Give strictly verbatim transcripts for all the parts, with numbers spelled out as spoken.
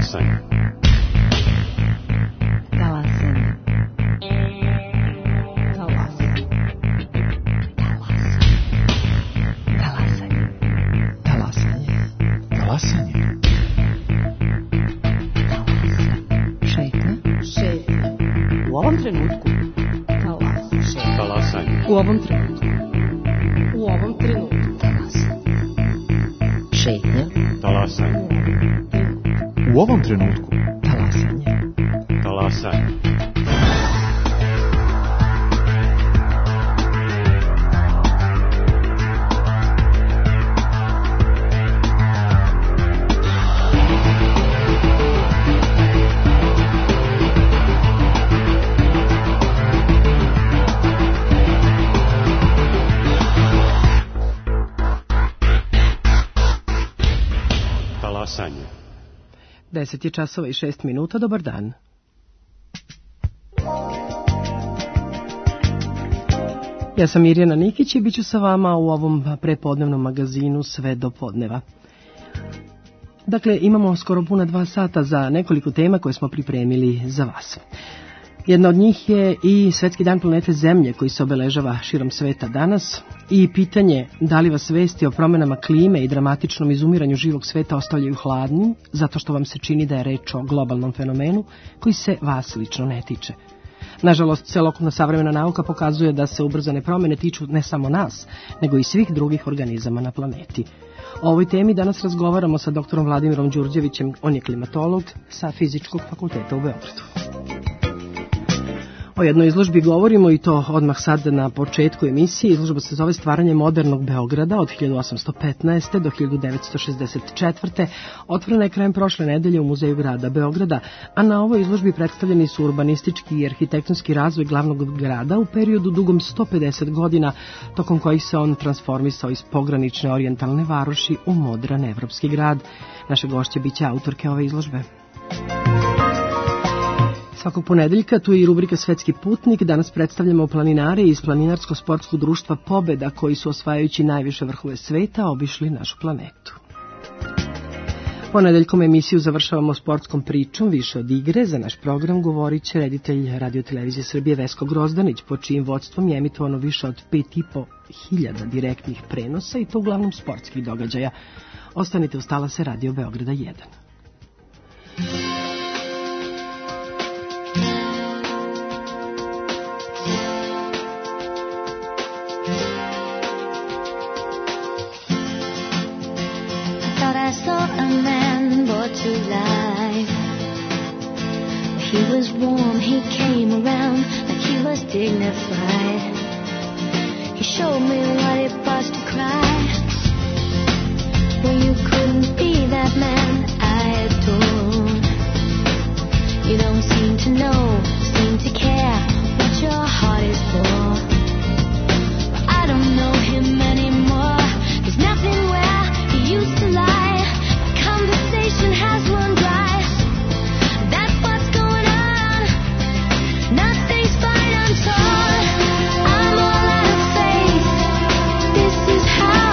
Talasanje. Talasanje. Talasanje. Talasanje. Talasanje. Šetnja. Šetnja. U ovom trenutku. Talasanje. Talasanje. U ovom trenutku. U ovom trenutku. Talasanje. Šetnja. Talasanje. U ovom trenutku. Talasanje. Talasanje. Talasanje. Deset je časova i šest minuta, dobar dan. Ja sam Mirjana Nikić i bit ću sa vama u ovom prepodnevnom magazinu sve do podneva. Dakle, imamo skoro puna dva sata za nekoliko tema koje smo pripremili za vas. Jedna od njih je i Svetski dan planete Zemlje koji se obeležava širom sveta danas i pitanje da li vas vesti o promenama klime i dramatičnom izumiranju živog sveta ostavljaju hladnim zato što vam se čini da je reč o globalnom fenomenu koji se vas lično ne tiče. Nažalost, celokupna savremena nauka pokazuje da se ubrzane promene tiču ne samo nas, nego i svih drugih organizama na planeti. O ovoj temi danas razgovaramo sa doktorom Vladimirom Đurđevićem, on je klimatolog sa Fizičkog fakulteta u Beogradu. O jednoj izložbi govorimo i to odmah sad na početku emisije. Izložba se zove Stvaranje modernog Beograda od hiljadu osamsto petnaeste. do hiljadu devetsto šezdeset četvrte. Otvorena je krajem prošle nedelje u Muzeju grada Beograda, a na ovoj izložbi predstavljeni su urbanistički i arhitektonski razvoj glavnog grada u periodu dugom sto pedeset godina, tokom kojih se on transformisao iz pogranične orijentalne varoši u modran evropski grad. Naše gošće biće autorke ove izložbe. Svakog ponedeljka tu je i rubrika Svetski putnik. Danas predstavljamo planinare iz Planinarsko-sportskog društva Pobeda koji su osvajajući najviše vrhove sveta obišli našu planetu. Ponedeljkom emisiju završavamo sportskom pričom više od igre. Za naš program govorit će reditelj Radio-televizije Srbije Vesko Grozdanić, po čijim vodstvom je emitovano više od pet i po hiljada direktnih prenosa i to uglavnom sportskih događaja. Ostanite uz talase Radio Beograda jedan. To life. He was warm, he came around like he was dignified. He showed me what it was to cry. Well, you couldn't be that man I adored. You don't seem to know, seem to care what your heart is for. But I don't know him anymore. There's nothing where he used to lie. Conversation has run dry. That's what's going on. Nothing's fine, I'm torn. I'm all out of faith. This is how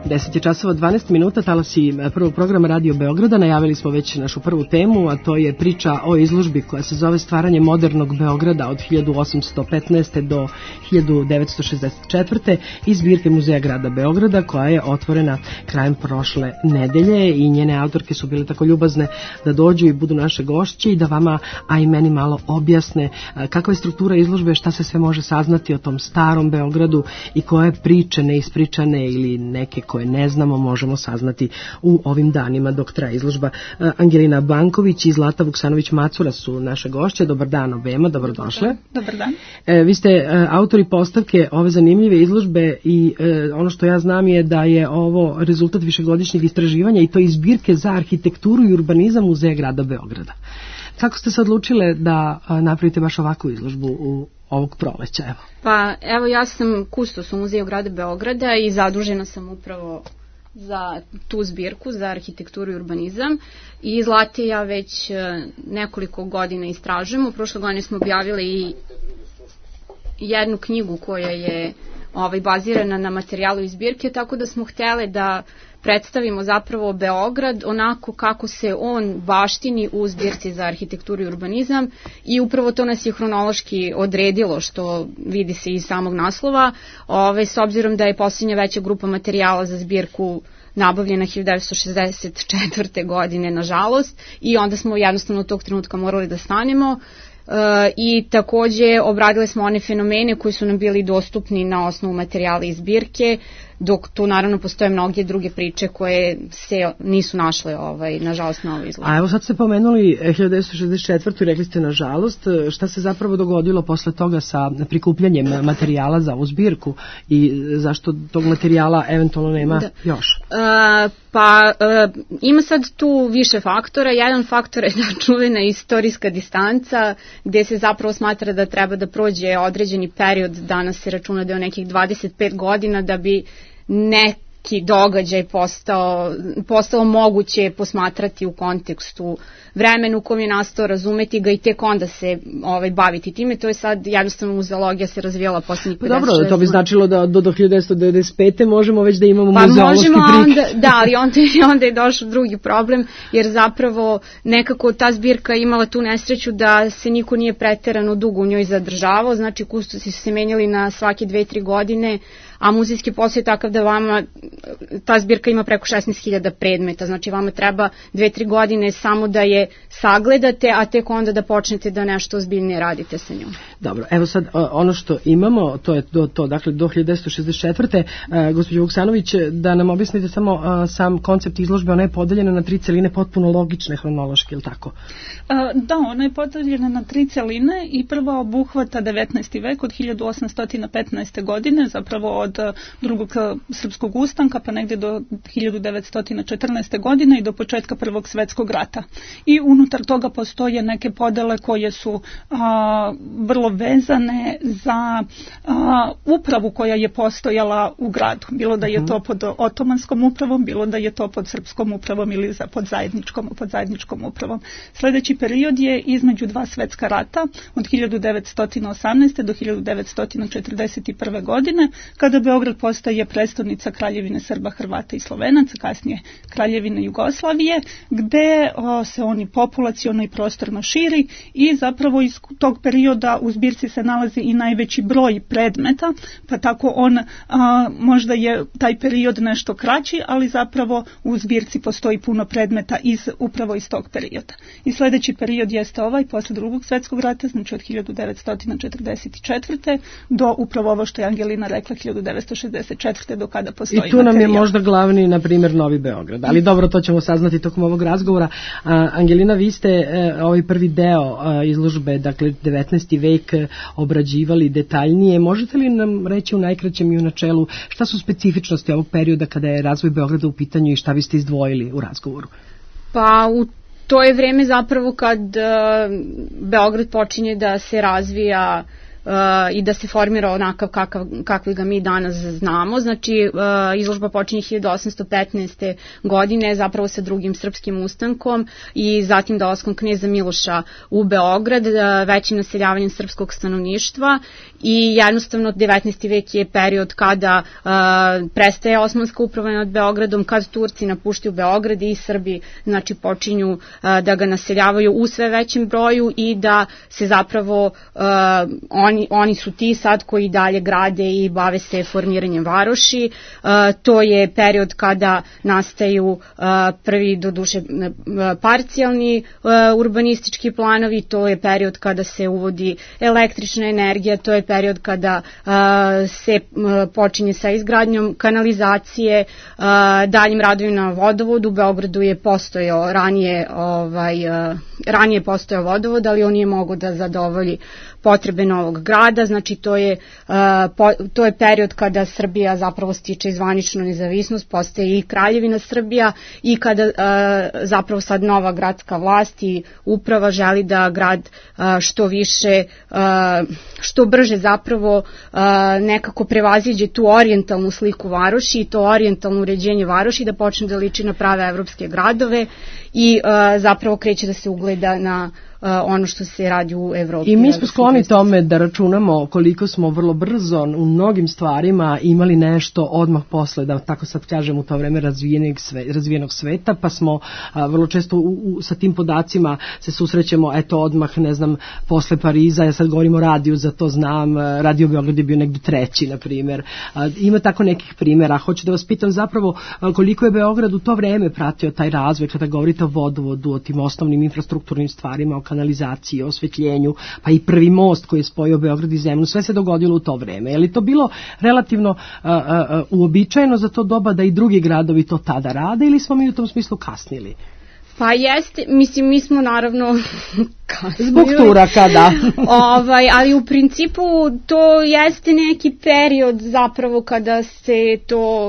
deset je časova dvanaest minuta, talasi prvog programa Radio Beograda. Najavili smo već našu prvu temu, a to je priča o izložbi koja se zove Stvaranje modernog Beograda od hiljadu osamsto petnaeste. do hiljadu devetsto šezdeset četvrte. iz zbirke Muzeja grada Beograda, koja je otvorena krajem prošle nedelje i njene autorke su bile tako ljubazne da dođu i budu naše gošće i da vama, a i meni malo objasne kakva je struktura izložbe, šta se sve može saznati o tom starom Beogradu i koje priče neispričane ili neke koje ne znamo možemo saznati u ovim danima dok traje izložba. Angelina Banković i Zlata Vuksanović-Macura su naše gošće. Dobar dan obema, dobrodošle. Dobar dan. E, vi ste e, autori postavke ove zanimljive izložbe i e, ono što ja znam je da je ovo rezultat višegodišnjeg istraživanja i to iz zbirke za arhitekturu i urbanizam Muzeja grada Beograda. Kako ste se odlučile da a, napravite baš ovakvu izložbu u ovog proleća? Evo. Pa evo, ja sam kustos u Muzeju grada Beograda i zadužena sam upravo za tu zbirku za arhitekturu i urbanizam i Zlati ja već nekoliko godina istražujemo. Prošle godine smo objavili i jednu knjigu koja je ovaj, bazirana na materijalu iz zbirke, tako da smo htjeli da predstavimo zapravo Beograd onako kako se on baštini u zbirci za arhitekturu i urbanizam i upravo to nas je hronološki odredilo, što vidi se iz samog naslova, ove, s obzirom da je posljednja veća grupa materijala za zbirku nabavljena hiljadu devetsto šezdeset četvrte. godine, nažalost, i onda smo jednostavno tog trenutka morali da stanemo. Uh, i takođe obradili smo one fenomene koji su nam bili dostupni na osnovu materijala iz zbirke, dok tu naravno postoje mnoge druge priče koje se nisu našle ovaj, nažalost na ovoj izložbi. A evo sad ste pomenuli hiljadu devetsto šezdeset četvrtu. i rekli ste nažalost. Šta se zapravo dogodilo posle toga sa prikupljanjem materijala za ovu zbirku i zašto tog materijala eventualno nema da. još? Uh, pa uh, ima sad tu više faktora. Jedan faktor je da čuvena istorijska distanca gde se zapravo smatra da treba da prođe određeni period, danas se računa da je nekih dvadeset pet godina da bi neki događaj postao, postao moguće posmatrati u kontekstu vremenu u kojem je nastao, razumeti ga i tek onda se ovaj, baviti time. To je sad jednostavno muzeologija se razvijala posljednjih pedeset šest. Dobro, to bi značilo da do, do hiljadu devetsto devedeset pete možemo već da imamo pa muzeološki možemo, prik. Onda, da, ali onda, onda je došao drugi problem, jer zapravo nekako ta zbirka imala tu nesreću da se niko nije preterano dugo u njoj zadržavao, znači kustosi su se menjali na svake dve, tri godine, a muzejski posao je takav da vama, ta zbirka ima preko šesnaest hiljada predmeta, znači vama treba dve, tri godine samo da je sagledate, a tek onda da počnete da nešto ozbiljnije radite sa njom. Dobro, evo sad ono što imamo, to je to, to dakle do hiljadu devetsto šezdeset četvrte. Uh, gospođo Vuksanović, da nam objasnite samo uh, sam koncept izložbe. Ona je podeljena na tri celine potpuno logične hronološki, ili tako? Uh, da, ona je podeljena na tri celine i prva obuhvata devetnaesti vek od hiljadu osamsto petnaeste. godine, zapravo od drugog srpskog ustanka pa negdje do hiljadu devetsto četrnaeste. godine i do početka Prvog svetskog rata. I unutar toga postoje neke podele koje su a, vrlo vezane za a, upravu koja je postojala u gradu. Bilo da je to pod otomanskom upravom, bilo da je to pod srpskom upravom ili za pod zajedničkom, pod zajedničkom upravom. Sljedeći period je između dva svetska rata od hiljadu devetsto osamnaeste. do hiljadu devetsto četrdeset prve. godine, kada Beograd postaje prestolnica Kraljevine Srba, Hrvata i Slovenaca, kasnije Kraljevine Jugoslavije, gde o, se oni populaciono i prostorno širi i zapravo iz tog perioda u zbirci se nalazi i najveći broj predmeta, pa tako on a, možda je taj period nešto kraći, ali zapravo u zbirci postoji puno predmeta iz, upravo iz tog perioda. I sljedeći period jeste ovaj, posle drugog svjetskog rata, znači od hiljadu devetsto četrdeset četvrte. do upravo ovo što je Angelina rekla, hiljadu devetsto šezdeset četvrte. do kada postoji I tu nam materijal. je možda glavni, na primjer, Novi Beograd. Ali dobro, to ćemo saznati tokom ovog razgovora. A, Angelina, vi ste e, ovaj prvi deo e, izložbe, dakle devetnaesti vek, e, obrađivali detaljnije. Možete li nam reći u najkraćem i u načelu šta su specifičnosti ovog perioda kada je razvoj Beograda u pitanju i šta biste izdvojili u razgovoru? Pa u to je vreme zapravo kad uh, Beograd počinje da se razvija uh, i da se formira onakav kakav, kakvi ga mi danas znamo. Znači, uh, izložba počinje hiljadu osamsto petnaeste. godine zapravo sa drugim srpskim ustankom i zatim dolaskom kneza Miloša u Beograd, uh, većim naseljavanjem srpskog stanovništva i jednostavno devetnaesti. vek je period kada uh, prestaje osmanska uprava nad Beogradom, kad Turci napuštaju Beograd i Srbi znači počinju uh, da ga naseljavaju u sve većem broju i da se zapravo uh, oni, oni su ti sad koji dalje grade i bave se formiranjem varoši. Uh, to je period kada nastaju uh, prvi do duše uh, parcijalni uh, urbanistički planovi, to je period kada se uvodi električna energija, to je period kada uh, se uh, počinje sa izgradnjom kanalizacije, uh, daljim radovima na vodovodu. U Beogradu je postojao ranije, ovaj, uh, ranije postojao vodovod, ali on nije mogao da zadovolji potrebe novog grada, znači to je, uh, po, to je period kada Srbija zapravo stiče zvaničnu nezavisnost, postaje i Kraljevina Srbija i kada uh, zapravo sad nova gradska vlast i uprava želi da grad uh, što više, uh, što brže zapravo uh, nekako prevaziđe tu orijentalnu sliku varoši i to orijentalno uređenje varoši da počne da liči na prave evropske gradove i uh, zapravo kreće da se ugleda na Uh, ono što se radi u Evropi. I mi smo skloni tome da računamo koliko smo vrlo brzo u mnogim stvarima imali nešto odmah posle, da tako sad kažem, u to vreme razvijenog, sve, razvijenog sveta, pa smo a, vrlo često u, u, sa tim podacima se susrećemo, eto odmah, ne znam, posle Pariza, ja sad govorim o radiju, za to znam, Radio Beograd je bio negdje treći, na primjer. A, ima tako nekih primjera. Hoću da vas pitam zapravo a, koliko je Beograd u to vreme pratio taj razvoj, kada govorite o vodovodu, o tim osnovnim infrastrukturnim stvarima, o kanalizaciji, osvetljenju, pa i prvi most koji je spojio Beograd i Zemunu, sve se dogodilo u to vreme. Je li to bilo relativno uh, uh, uobičajeno za to doba da i drugi gradovi to tada rade ili smo mi u tom smislu kasnili? Pa jeste, mislim, mi smo naravno kasnili. Zbog Turaka, da. ovaj, ali u principu to jeste neki period zapravo kada se to,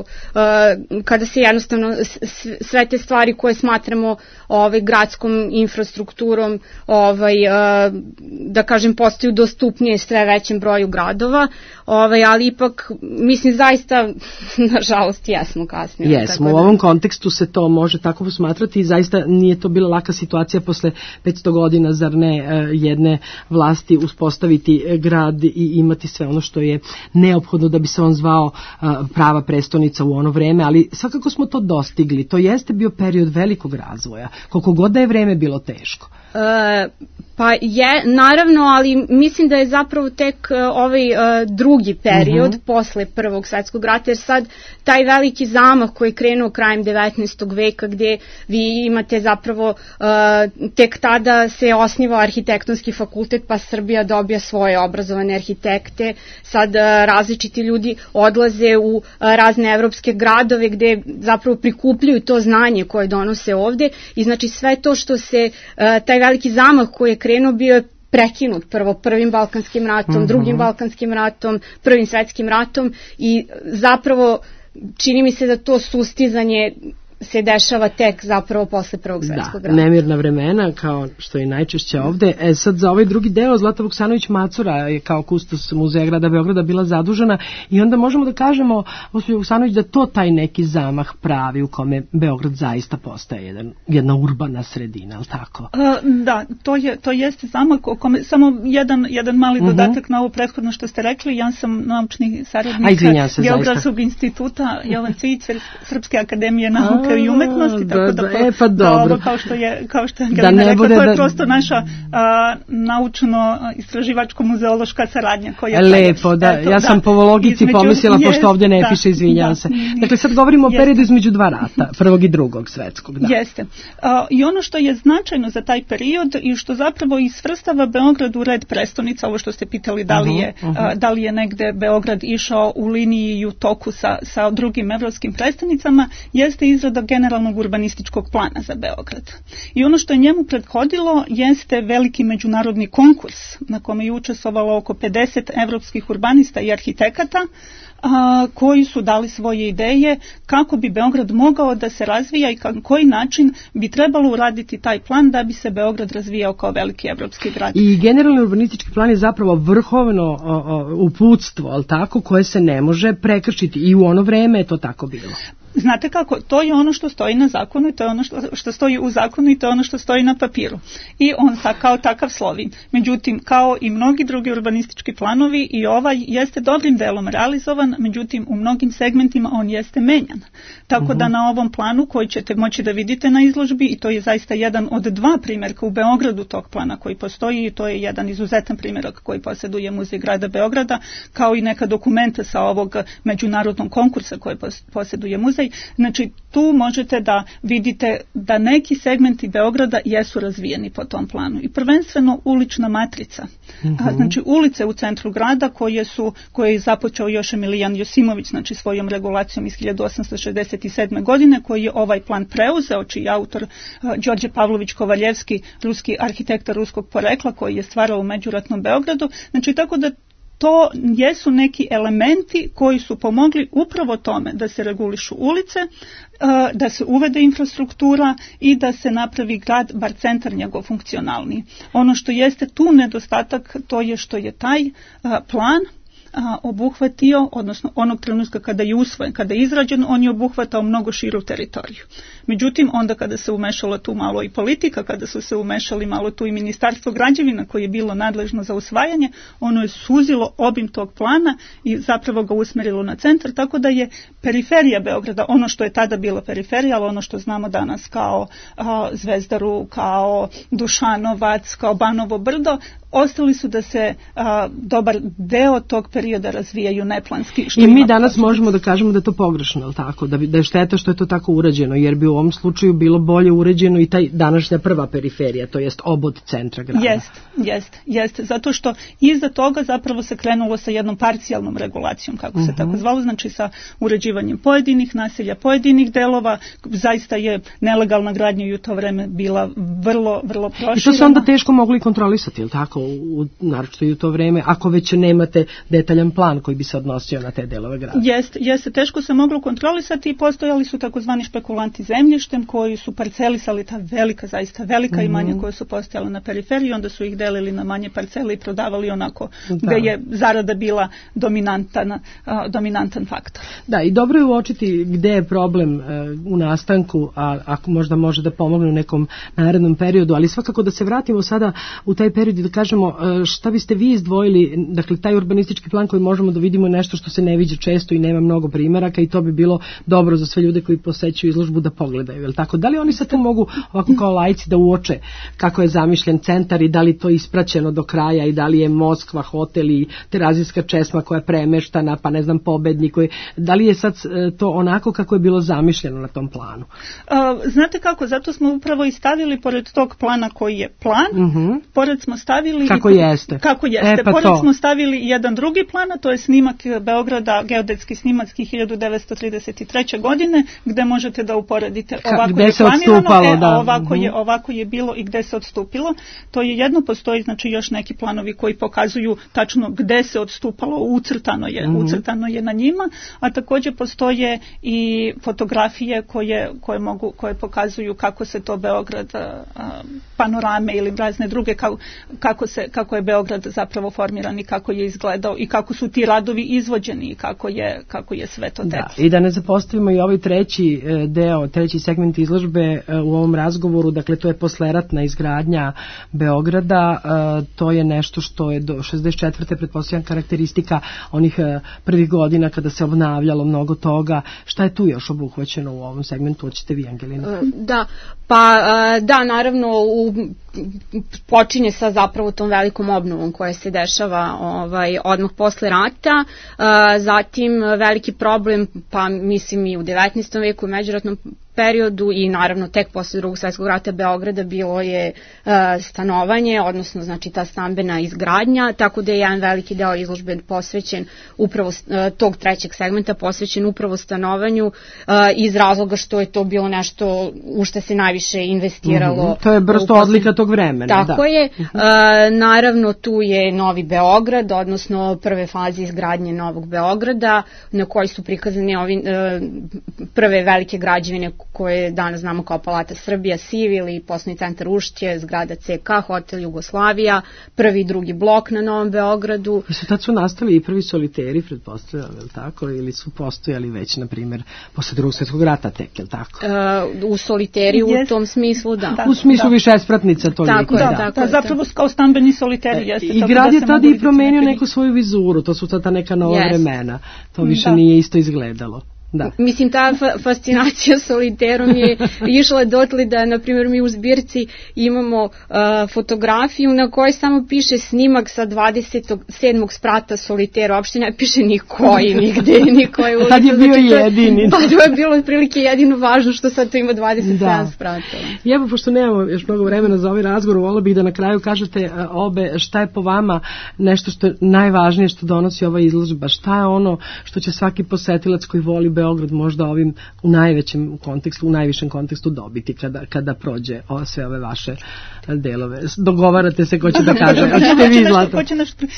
uh, kada se jednostavno sve te stvari koje smatramo ovaj, gradskom infrastrukturom, ovaj, uh, da kažem, postaju dostupnije sve većem broju gradova, ovaj, ali ipak, mislim, zaista, nažalost, jesmo kasnije. Jesmo, u ovom kontekstu se to može tako posmatrati i zaista nije to bila laka situacija posle petsto godina, zar ne, jedne vlasti uspostaviti grad i imati sve ono što je neophodno da bi se on zvao prava prestonica u ono vreme, ali svakako smo to dostigli. To jeste bio period velikog razvoja, koliko god da je vreme bilo teško. E, pa je, naravno, ali mislim da je zapravo tek uh, ovaj uh, drugi period uh-huh. posle Prvog svetskog rata, jer sad taj veliki zamah koji je krenuo krajem devetnaestog veka, gde vi imate zapravo uh, tek tada se osniva arhitektonski fakultet, pa Srbija dobija svoje obrazovane arhitekte, sad uh, različiti ljudi odlaze u uh, razne evropske gradove gde zapravo prikupljaju to znanje koje donose ovde i znači sve to što se, uh, taj veliki zamah koji je krenuo bio je prekinut prvo prvim Balkanskim ratom, uh-huh. drugim Balkanskim ratom, prvim svetskim ratom i zapravo čini mi se da to sustizanje se dešava tek zapravo posle Prvog svetskog rata. Da, nemirna vremena, kao što je najčešće ovde. E sad za ovaj drugi deo Zlata Vuksanović Macura je kao kustos Muzeja grada Beograda bila zadužena i onda možemo da kažemo, gospođo Vuksanović, da to taj neki zamah pravi u kome Beograd zaista postaje jedan, jedna urbana sredina, ali tako? Uh, da, to, je, to jeste zamah o kome, samo jedan, jedan mali uh-huh. dodatak na ovo prethodno što ste rekli, ja sam naučni saradnik Geografskog instituta Jovan Cvijić, Srpske akademije nauke i umetnosti, da, tako da, da, e, pa da ovo kao što je, kao što je Galina rekla, to je da, prosto naša a, naučno-istraživačko-muzeološka saradnja. Koja lepo, da, eto, ja sam da, po logici između, pomislila, jest, pošto ovdje ne da, piše, izvinjam da, se. Dakle, sad govorimo o periodu između dva rata, prvog i drugog svetskog. Da. Jeste. A, I ono što je značajno za taj period i što zapravo i svrstava Beograd u red prestonica, ovo što ste pitali, da li je, uh-huh, uh-huh. A, da li je negde Beograd išao u liniji i u toku sa, sa drugim evropskim prestonicama, jeste izrada generalnog urbanističkog plana za Beograd. I ono što je njemu prethodilo jeste veliki međunarodni konkurs na kome je učestvovalo oko pedeset evropskih urbanista i arhitekata, a, koji su dali svoje ideje kako bi Beograd mogao da se razvija i na koji način bi trebalo uraditi taj plan da bi se Beograd razvijao kao veliki evropski grad. I generalni urbanistički plan je zapravo vrhovno o, o, uputstvo, ali tako, koje se ne može prekršiti i u ono vreme je to tako bilo. Znate kako, to je ono što stoji na zakonu i to je ono što, što stoji u zakonu i to je ono što stoji na papiru. I on ta, kao takav slovi. Međutim, kao i mnogi drugi urbanistički planovi, i ovaj jeste dobrim delom realizovan, međutim u mnogim segmentima on jeste menjan. Tako uh-huh. da na ovom planu koji ćete moći da vidite na izložbi, i to je zaista jedan od dva primjerka u Beogradu tog plana koji postoji, i to je jedan izuzetan primjerak koji posjeduje Muzej grada Beograda, kao i neka dokumenta sa ovog međunarodnog konkursa koje posjeduje muzej. Znači, tu možete da vidite da neki segmenti Beograda jesu razvijeni po tom planu. I prvenstveno ulična matrica. Mm-hmm. A, znači, ulice u centru grada koje su, koje je započeo još Emilijan Josimović, znači svojom regulacijom iz hiljadu osamsto šezdeset sedme. godine, koji je ovaj plan preuzeo, čiji je autor uh, Đorđe Pavlović Kovaljevski, ruski arhitekta ruskog porekla, koji je stvarao u međuratnom Beogradu. Znači, tako da to jesu neki elementi koji su pomogli upravo tome da se regulišu ulice, da se uvede infrastruktura i da se napravi grad, bar centar njegov, funkcionalniji. Ono što jeste tu nedostatak, to je što je taj plan a, obuhvatio, odnosno onog trenutka kada je usvojen, kada je izrađen, on je obuhvatao mnogo širu teritoriju. Međutim, onda kada se umešala tu malo i politika, kada su se umešali malo tu i Ministarstvo građevina koje je bilo nadležno za usvajanje, ono je suzilo obim tog plana i zapravo ga usmerilo na centar, tako da je periferija Beograda, ono što je tada bila periferija, ali ono što znamo danas kao a, Zvezdaru, kao Dušanovac, kao Banovo Brdo, ostali su da se a, dobar deo tog perioda razvijaju neplanski. I mi danas posljedice. Možemo da kažemo da je to pogrešno, ali tako? Da, bi, da je šteta što je to tako urađeno, jer bi u ovom slučaju bilo bolje uređeno i taj današnja prva periferija, to jest obod centra grada. Jest, jest, jest. Zato što iza toga zapravo se krenulo sa jednom parcijalnom regulacijom, kako uh-huh. se tako zvalo, znači sa uređivanjem pojedinih naselja, pojedinih delova. Zaista je nelegalna gradnja i u to vreme bila vrlo, vrlo proširena. I to se onda teško mogli kontrolisati, ili tako? U, naročito i u to vreme, ako već nemate detaljan plan koji bi se odnosio na te delove grada. Jeste, jeste, teško se moglo kontrolisati i postojali su takozvani špekulanti zemljištem koji su parcelisali ta velika, zaista velika mm-hmm. imanja koja su postojala na periferiji, onda su ih delili na manje parcele i prodavali onako da, da je zarada bila dominantan, uh, dominantan faktor. Da, i dobro je uočiti gde je problem uh, u nastanku, a ako možda može da pomogne u nekom narednom periodu, ali svakako da se vratimo sada u taj period i da kažemo šta biste vi izdvojili, dakle taj urbanistički plan koji možemo da vidimo je nešto što se ne viđa često i nema mnogo primjeraka i to bi bilo dobro za sve ljude koji posećuju izložbu da pogledaju, jel tako? Da li oni sad tu mogu ovako kao laici da uoče kako je zamišljen centar i da li to ispraćeno do kraja i da li je Moskva, hotel i Terazijska česma koja je premeštana, pa ne znam, Pobednik, koji, da li je sad to onako kako je bilo zamišljeno na tom planu? Uh, znate kako, zato smo upravo i stavili pored tog plana koji je plan, uh-huh. pored smo stavili Kako jeste. Kako jeste. E, pa Pored to. smo stavili jedan drugi plan, a to je snimak Beograda, geodetski snimak hiljadu devetsto trideset treće. godine, gde možete da uporedite ovako gde je se planirano, odstupalo, e, da. a ovako, mm-hmm. je, ovako je bilo i gde se odstupilo. To je jedno, postoji znači još neki planovi koji pokazuju tačno gde se odstupalo, ucrtano je, mm-hmm. ucrtano je na njima, a također postoje i fotografije koje, koje, mogu, koje pokazuju kako se to Beograd, a, panorame ili razne druge, kako, kako se kako je Beograd zapravo formiran i kako je izgledao i kako su ti radovi izvođeni i kako je, kako je sve to teklo. Da, i da ne zapostavimo i ovaj treći deo, treći segment izložbe u ovom razgovoru, dakle to je posleratna izgradnja Beograda, to je nešto što je do šezdeset četvrte pretpostavljam karakteristika onih prvih godina kada se obnavljalo mnogo toga. Šta je tu još obuhvaćeno u ovom segmentu? Hoćete vi, Angelina? Da, pa da, naravno u, počinje sa zapravo tom velikom obnovom koja se dešava ovaj, odmah posle rata, zatim veliki problem, pa mislim i u devetnaestom veku, u međuratnom periodu i naravno tek posle drugog svjetskog rata Beograda bilo je uh, stanovanje, odnosno znači ta stambena izgradnja, tako da je jedan veliki deo izložbe posvećen upravo uh, tog trećeg segmenta posvećen upravo stanovanju uh, iz razloga što je to bilo nešto u što se najviše investiralo. Mm-hmm. To je prosto odlika tog vremena. Tako da. je. Uh, naravno tu je Novi Beograd, odnosno prve faze izgradnje Novog Beograda na koji su prikazani ovi uh, prve velike građevine koje danas znamo kao Palata Srbija, Sivil i poslovni centar Uštje, zgrada C K, hotel Jugoslavija, prvi i drugi blok na Novom Beogradu. I su tad su nastali i prvi soliteri, pretpostavljam, je li tako? Ili su postojali već, na primjer, posle drugog svjetskog rata tek, je li tako? Uh, u soliteri yes. u tom smislu, da. da u smislu da. više spratnica to tako je, da, da. tako da, je. Zapravo kao stambeni soliteri jeste. I grad je tada i promenio neku svoju vizuru, to su tada neka nova yes. vremena. To više da. nije isto izgledalo. Da. Mislim, ta fa- fascinacija soliterom je išla dotli da, na primjer, mi u zbirci imamo uh, fotografiju na kojoj samo piše snimak sa dvadeset sedmog sprata solitera, uopšte ne piše ni koji, nigde, ni koji ulica. Tad je bio znači, jedini. Pa to je bilo otprilike jedino važno što sad to ima dvadeset sedam da. sprata. I evo, pošto nemamo još mnogo vremena za ovaj razgovor, volila bih da na kraju kažete uh, obe šta je po vama nešto što je najvažnije što donosi ova izložba, šta je ono što će svaki posetilac koji voli Beograd možda ovim u najvećem kontekstu, u najvišem kontekstu dobiti kada, kada prođe o, sve ove vaše delove. Dogovarate se ko će da kaže. Hoćete vi, Zlata? Uh,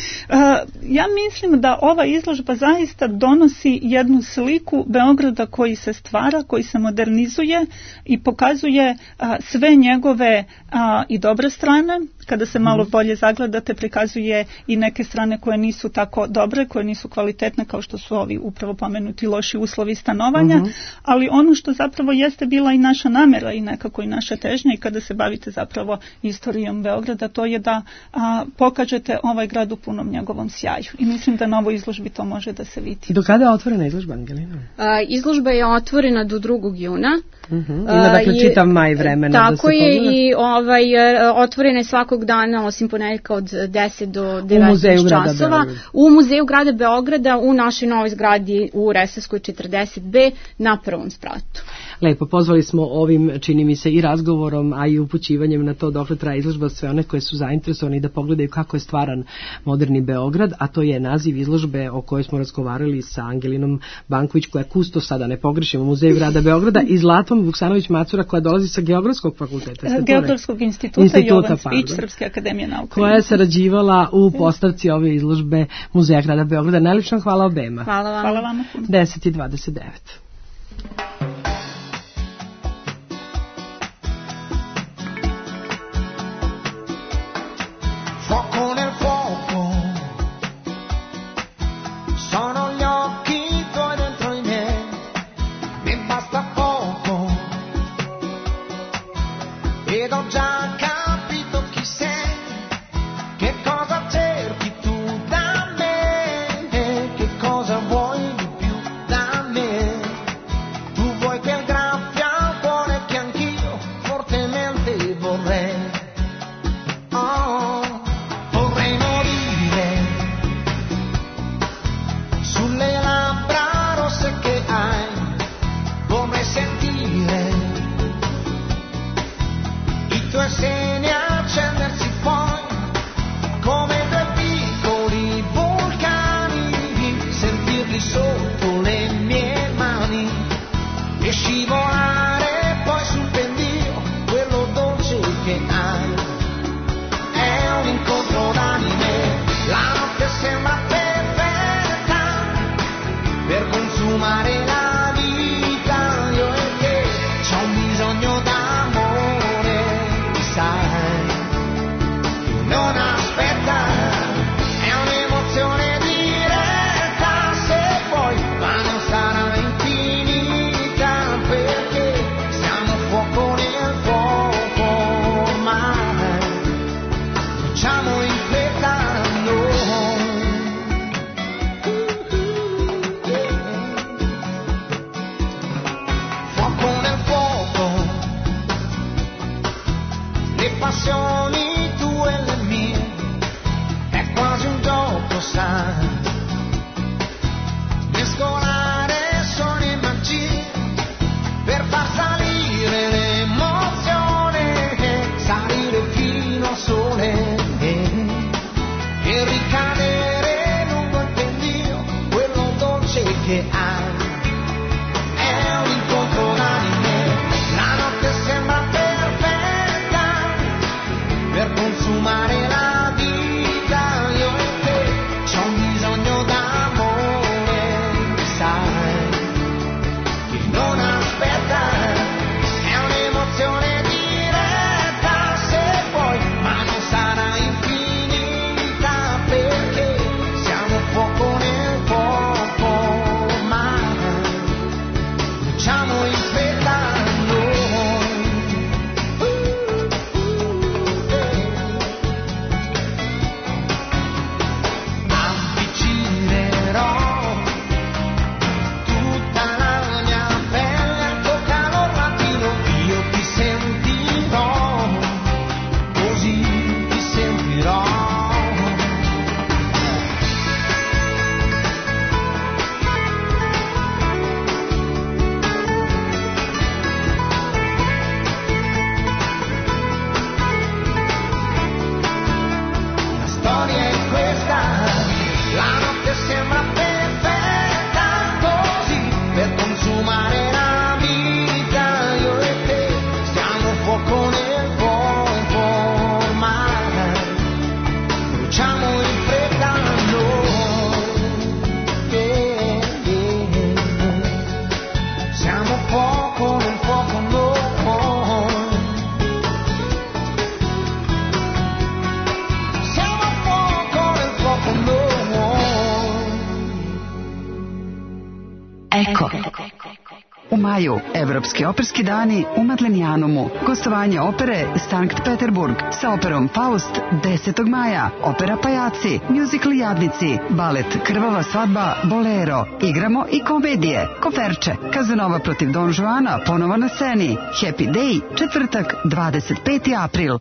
ja mislim da ova izložba zaista donosi jednu sliku Beograda koji se stvara, koji se modernizuje i pokazuje uh, sve njegove uh, i dobre strane. Kada se malo bolje zagledate, prikazuje i neke strane koje nisu tako dobre, koje nisu kvalitetne, kao što su ovi upravo pomenuti loši uslovi stanovanja, uh-huh. ali ono što zapravo jeste bila i naša namera i nekako i naša težnja i kada se bavite zapravo istorijom Beograda, to je da a, pokažete ovaj grad u punom njegovom sjaju. I mislim da na ovoj izložbi to može da se vidi. I do kada je otvorena izložba, Angelina? A, izložba je otvorena do drugog juna. Uh-huh. Ima dakle čitav maj vremena tako da se Tako je pogleda. I ovaj, otvorena je svakog dana osim ponedjeljka od deset do devetnaest časova u Muzeju grada Beograda u našoj novoj zgradi u Resavskoj četrdeset B na prvom spratu. Lepo, pozvali smo ovim, čini mi se, i razgovorom, a i upućivanjem na to dokle traje izložba sve one koje su zainteresovani da pogledaju kako je stvaran moderni Beograd, a to je naziv izložbe o kojoj smo razgovarali sa Angelinom Banković, koja je kustos, sada ne pogrešimo, u Muzeju grada Beograda, i Zlatom Vuksanović-Macura, koja dolazi sa Geografskog fakulteta. Geografskog instituta, instituta Jovan Cvić, Srpske akademije nauka. Koja je sarađivala u postavci ove izložbe Muzeja grada Beograda. Najlepšom hvala obema. Hvala vam. Hvala vam. deset i dvadeset devet. Fuoco nel fuoco, sono gli occhi tuoi dentro i miei, mi basta poco, ed ho già capito chi sei, che cosa cerchi tu da me, che cosa vuoi di più da me. che hai è un incontro unanime. La notte sembra perfetta per consumare la vita. Io e te c'ho un bisogno d'amore, sai, che non aspetta. È un'emozione diretta se vuoi, ma non sarà infinita perché siamo fuoco nel fuoco, ma bruciamo in fretta noi. Avvicinerò tutta la mia pelle al tuo calor latino, io ti sentirò, così ti sentirò. La storia è questa, la notte sembra perfetta così per consumare la vita. Io e te siamo fuoco nel fuoco, ma bruciamo in fretta noi. Yeah, yeah. Siamo fuoco nel fuoco noi. Siamo fuoco nel fuoco noi. Eko. U maju, Evropski operski dani u Madlenijanumu. Gostovanje opere Sankt Peterburg sa operom Faust desetog maja. Opera Pajaci, muzikl Jadnici, balet Krvava svadba, Bolero. Igramo i komedije. Koferče, Kazanova protiv Don Juana, ponovo na sceni. Happy Day, četvrtak, dvadeset peti april.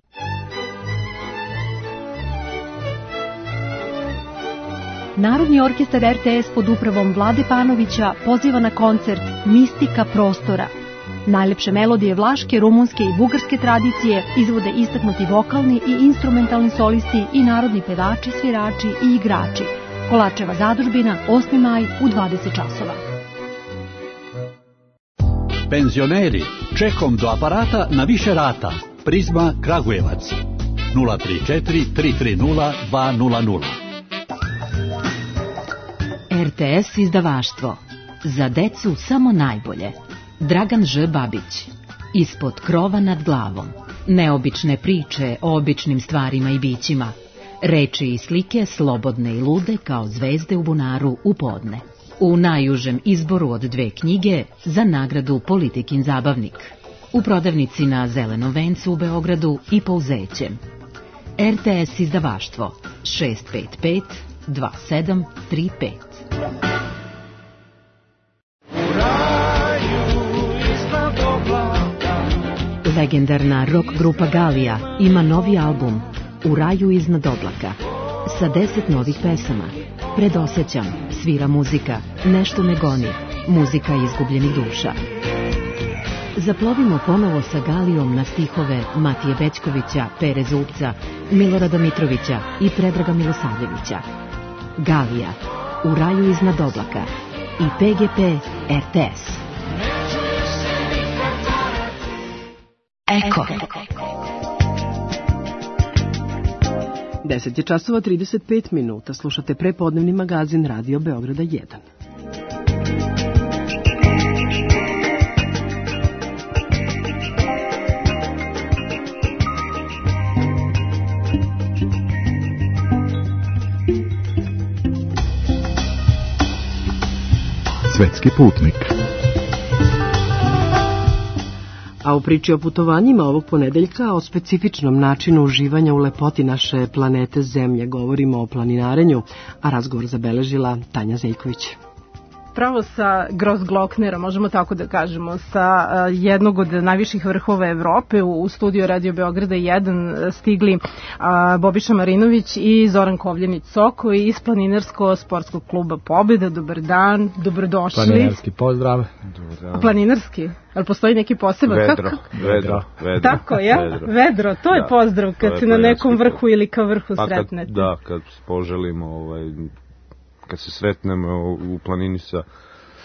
Narodni orkestar R T S pod upravom Vlade Panovića poziva na koncert Mistika prostora. Najlepše melodije vlaške, rumunske i bugarske tradicije izvode istaknuti vokalni i instrumentalni solisti i narodni pevači, svirači i igrači. Kolačeva zadužbina, osmi maj u dvadeset časova. Penzioneri, čekom do aparata na više rata. Prizma Kragujevac nula tri četiri tri tri nula dva nula nula. R T S izdavaštvo. Za decu samo najbolje. Dragan Ž. Babić. Ispod krova nad glavom. Neobične priče o običnim stvarima i bićima. Reči i slike slobodne i lude kao zvezde u bunaru u podne. U najužem izboru od dve knjige za nagradu Politikin zabavnik. U prodavnici na Zelenom vencu u Beogradu i Pouzećem. R T S izdavaštvo šest pet pet dva sedam tri pet. Legendarna rock grupa Galija ima novi album U raju iznad oblaka sa deset novih pesama. Predosećam, svira muzika, nešto me goni, muzika izgubljenih duša. Zaplovimo ponovo sa Galijom na stihove Matije Bećkovića, Pere Zubca, Milorada Mitrovića i Predraga Milosavljevića. Galija, U raju iznad oblaka i P G P R T S. Eko. deset je časova trideset pet minuta. Slušate prepodnevni magazin Radio Beograda jedan. Svetski putnik. A u priči o putovanjima ovog ponedeljka, o specifičnom načinu uživanja u lepoti naše planete Zemlje, govorimo o planinarenju, a razgovor zabeležila Tanja Zeljković. Pravo sa Grossglocknera, možemo tako da kažemo, sa jednog od najviših vrhova Evrope u studiju Radio Beograda jedan stigli Bobiša Marinović i Zoran Kovljenić-Soko iz Planinarsko-sportskog kluba Pobjeda. Dobar dan, dobrodošli. Planinarski pozdrav. Planinarski? Ali postoji neki poseban? Vedro, vedro, vedro. Tako, ja? Vedro, vedro to je pozdrav kad se na nekom vrhu ili ka vrhu sretnete. Da, kad poželimo, ovaj, kad se sretnemo u planini sa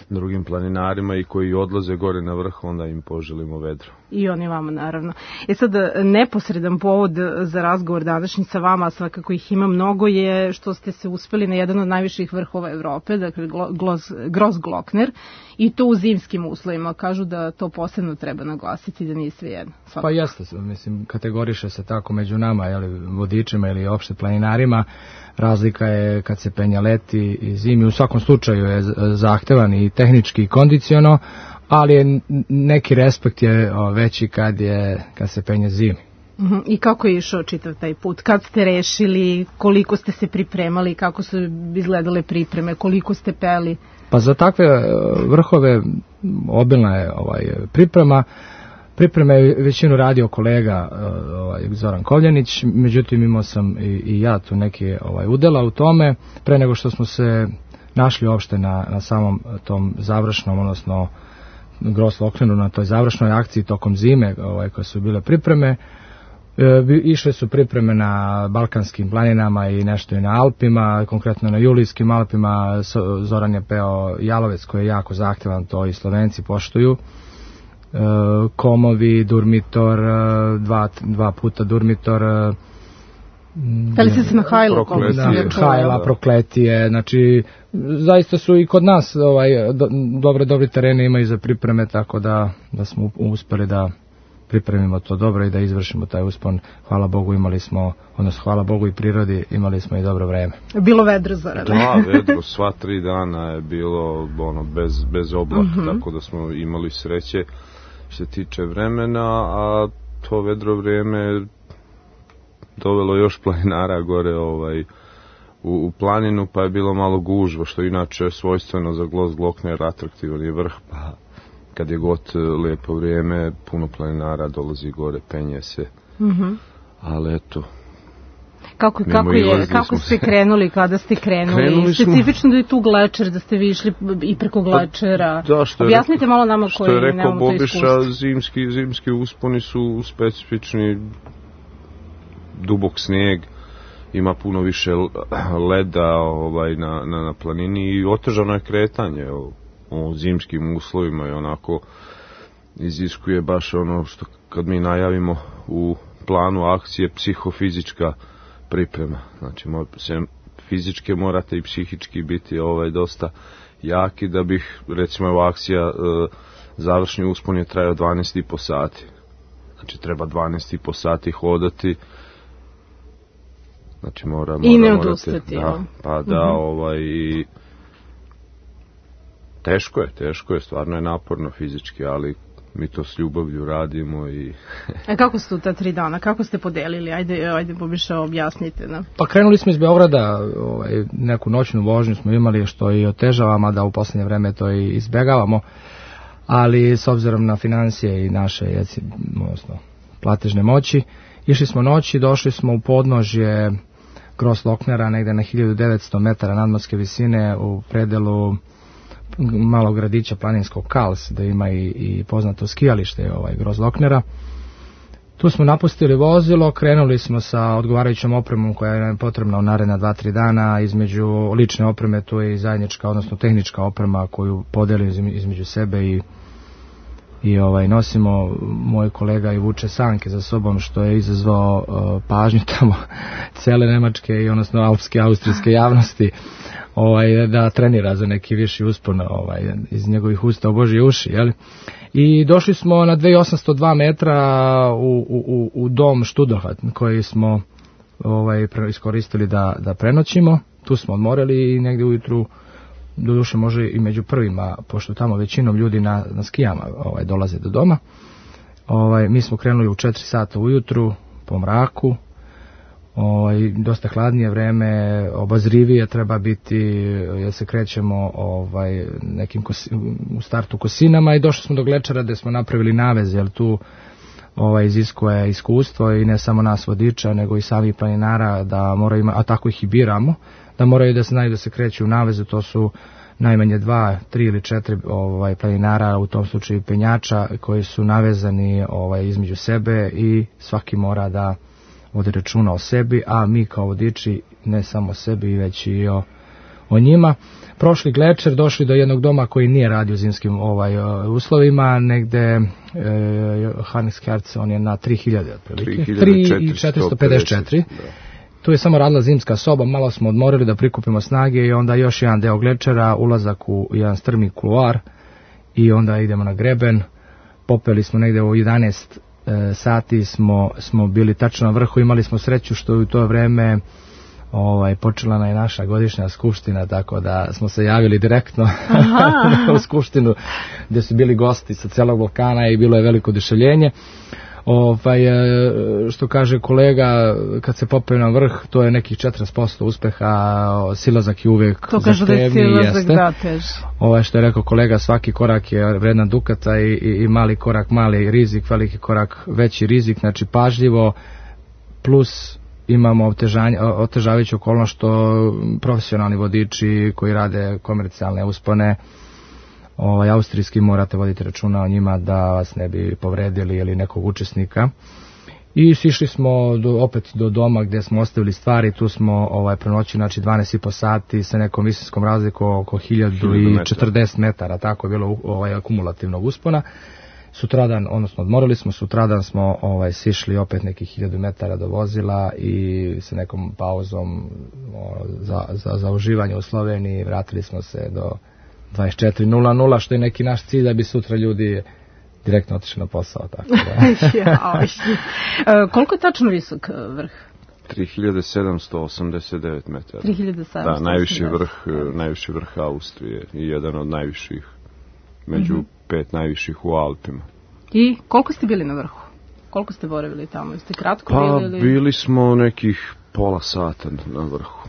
drugim planinarima i koji odlaze gore na vrh, onda im poželimo vedro. I oni vama, naravno. E sad, neposredan povod za razgovor današnji sa vama, svakako ih ima mnogo, je što ste se uspeli na jedan od najviših vrhova Evrope, dakle Grossglockner, i to u zimskim uslovima. Kažu da to posebno treba naglasiti, da nije sve jedno. Svakako. Pa jeste, mislim, kategoriše se tako među nama, jeli, vodičima ili opšte planinarima. Razlika je kad se penja leti i zimi. U svakom slučaju je zahtevan i tehnički i kondiciono, ali je neki respekt je veći kad je kad se penje zimi. Uh-huh. I kako je išao čitav taj put? Kad ste rešili, koliko ste se pripremali, kako su izgledale pripreme, koliko ste peli? Pa za takve vrhove obilna je ovaj, priprema. Pripreme je većinu radio kolega ovaj, Zoran Kovljanić, međutim imao sam i, i ja tu neki ovaj, udela u tome, pre nego što smo se našli uopšte na, na samom tom završnom, odnosno Grossglockneru, na toj završnoj akciji tokom zime, ovaj, koje su bile pripreme. E, išle su pripreme na Balkanskim planinama i nešto i na Alpima, konkretno na Julijskim Alpima. Zoran je peo Jalovec koji je jako zahtevan, to i Slovenci poštuju. E, Komovi, Durmitor, dva, dva puta Durmitor. Peli se na Hajlo, Hajla, Prokletije, znači zaista su i kod nas ovaj, do, dobre, dobri terene imaju za pripreme, tako da, da smo uspeli da pripremimo to dobro i da izvršimo taj uspon. Hvala Bogu imali smo, odnosno hvala Bogu i prirodi, imali smo i dobro vreme. Bilo vedro, Zoran? Da, vedro, sva tri dana je bilo ono, bez, bez oblaka, uh-huh. Tako da smo imali sreće što se tiče vremena, a to vedro vreme dovelo još planinara gore ovaj, u, u planinu, pa je bilo malo gužva, što inače svojstveno za Grossglockner, atraktivan je vrh, pa kad je god lijepo vrijeme, puno planinara dolazi gore, penje se. Uh-huh. Ali eto, Kako, kako, je, kako ste krenuli, kada ste krenuli? krenuli Specifično da je tu glečer, da ste vi išli i preko glečera. Da, objasnite rekao, malo nama koji nemamo to iskustvo. Što je rekao Bobiša, zimski, zimski usponi su specifični, dubok snijeg, ima puno više leda ovaj, na, na, na planini i otežano je kretanje o, o zimskim uslovima i onako iziskuje baš ono što kad mi najavimo u planu akcije psihofizička priprema. Znači, sem fizičke morate i psihički biti ovaj, dosta jaki da bih, recimo, ova akcija e, završni uspon je trajao dvanaest i po sati. Znači, treba dvanaest i po sati hodati. Znači, mora, mora, I ne odustati. Da, pa da, uh-huh. ovaj, i teško je, teško je, stvarno je naporno fizički, ali mi to s ljubavlju radimo i... A kako su ta tri dana? Kako ste podelili? Ajde, ajde Bobiša, objasnite nam. Pa krenuli smo iz Beograda, ovaj, neku noćnu vožnju smo imali, što i otežavamo, da u poslednje vreme to i izbegavamo, ali s obzirom na financije i naše jeci, odnosno, platežne moći, išli smo noći, došli smo u podnožje Grossglocknera, negde na hiljadu devetsto metara nadmorske visine u predelu malog gradića planinskog Kals, da ima i, i poznato skijalište ovaj, Grossglocknera. Tu smo napustili vozilo, krenuli smo sa odgovarajućom opremom koja je potrebna u naredna dva tri dana. Između lične opreme tu je i zajednička, odnosno tehnička oprema koju podelimo između sebe i i ovaj nosimo. Moj kolega i vuče sanke za sobom, što je izazvao uh, pažnju tamo cele nemačke i odnosno alpske, austrijske javnosti, ovaj, da trenira za neki viši uspon, ovaj, iz njegovih usta u Božje uši, jel? I došli smo na dve hiljade osamsto dva metra u, u, u dom Študoha, koji smo ovaj, iskoristili da, da prenoćimo. Tu smo odmorili i negdje ujutru, doduše može i među prvima, pošto tamo većinom ljudi na, na skijama ovaj, dolaze do doma. Ovaj, mi smo krenuli u četiri sata ujutru, po mraku, ovaj, dosta hladnije vreme, obazrivije treba biti, jer se krećemo ovaj, nekim kosi, u startu kosinama i došli smo do glečera gde smo napravili navez, jer tu ovaj, iziskuje iskustvo i ne samo nas vodiča, nego i sami planinara, da moraju ima, a tako ih i biramo, da moraju da znaju da se kreću u navezu. To su najmanje dva, tri ili četiri ovaj, planinara, u tom slučaju penjača, koji su navezani ovaj, između sebe i svaki mora da vodi računa o sebi, a mi kao vodiči ne samo o sebi, već i o o njima. Prošli Glečer, došli do jednog doma koji nije radio u zimskim ovaj, uslovima, negde e, Johannes Herz, on je na tri hiljade otprilike, tri hiljade četiristo pedeset četiri. Tu je samo radila zimska soba, malo smo odmorili da prikupimo snage i onda još jedan deo Glečera, ulazak u jedan strmi kuluar i onda idemo na greben. Popeli smo negde u jedanaest e, sati, smo, smo bili tačno na vrhu, imali smo sreću što u to vreme ovaj, počela je naša godišnja skupština, tako da smo se javili direktno u skupštinu gdje su bili gosti sa celog Balkana i bilo je veliko oduševljenje. Ovaj, što kaže kolega, kad se popeo na vrh, to je nekih četrdeset posto uspeha, silazak je uvek zahtevniji, jeste. Da, tež. Ovaj, što je rekao kolega, svaki korak je vredan dukata i, i, i mali korak, mali rizik, veliki korak, veći rizik, znači pažljivo, plus imamo otežavajuću okolnost što profesionalni vodiči koji rade komercijalne uspone, ovaj, austrijski, morate voditi računa o njima da vas ne bi povredili ili nekog učesnika. I sišli smo do, opet do doma gdje smo ostavili stvari, tu smo ovaj, prenoćili, znači dvanaest i po sati sa nekom visinskom razlikom oko hiljadu četrdeset metara, tako je bilo ovaj, akumulativnog uspona. Sutradan, odnosno odmorili smo, sutradan smo ovaj, sišli opet nekih hiljadu metara do vozila i sa nekom pauzom o, za, za, za uživanje u Sloveniji vratili smo se do dvadeset četiri nula nula, što je neki naš cilj da bi sutra ljudi direktno otišli na posao. Tako da. ja, koliko je tačno visok vrh? tri hiljade sedamsto osamdeset devet metara. tri hiljade sedamsto osamdeset devet. Da, najviši vrh, najviši vrh Austrije i jedan od najviših, među mm-hmm. pet najviših u Alpima. I koliko ste bili na vrhu? Koliko ste boravili tamo? Jeste kratko pa, bili? Ili... bili smo nekih pola sata na vrhu.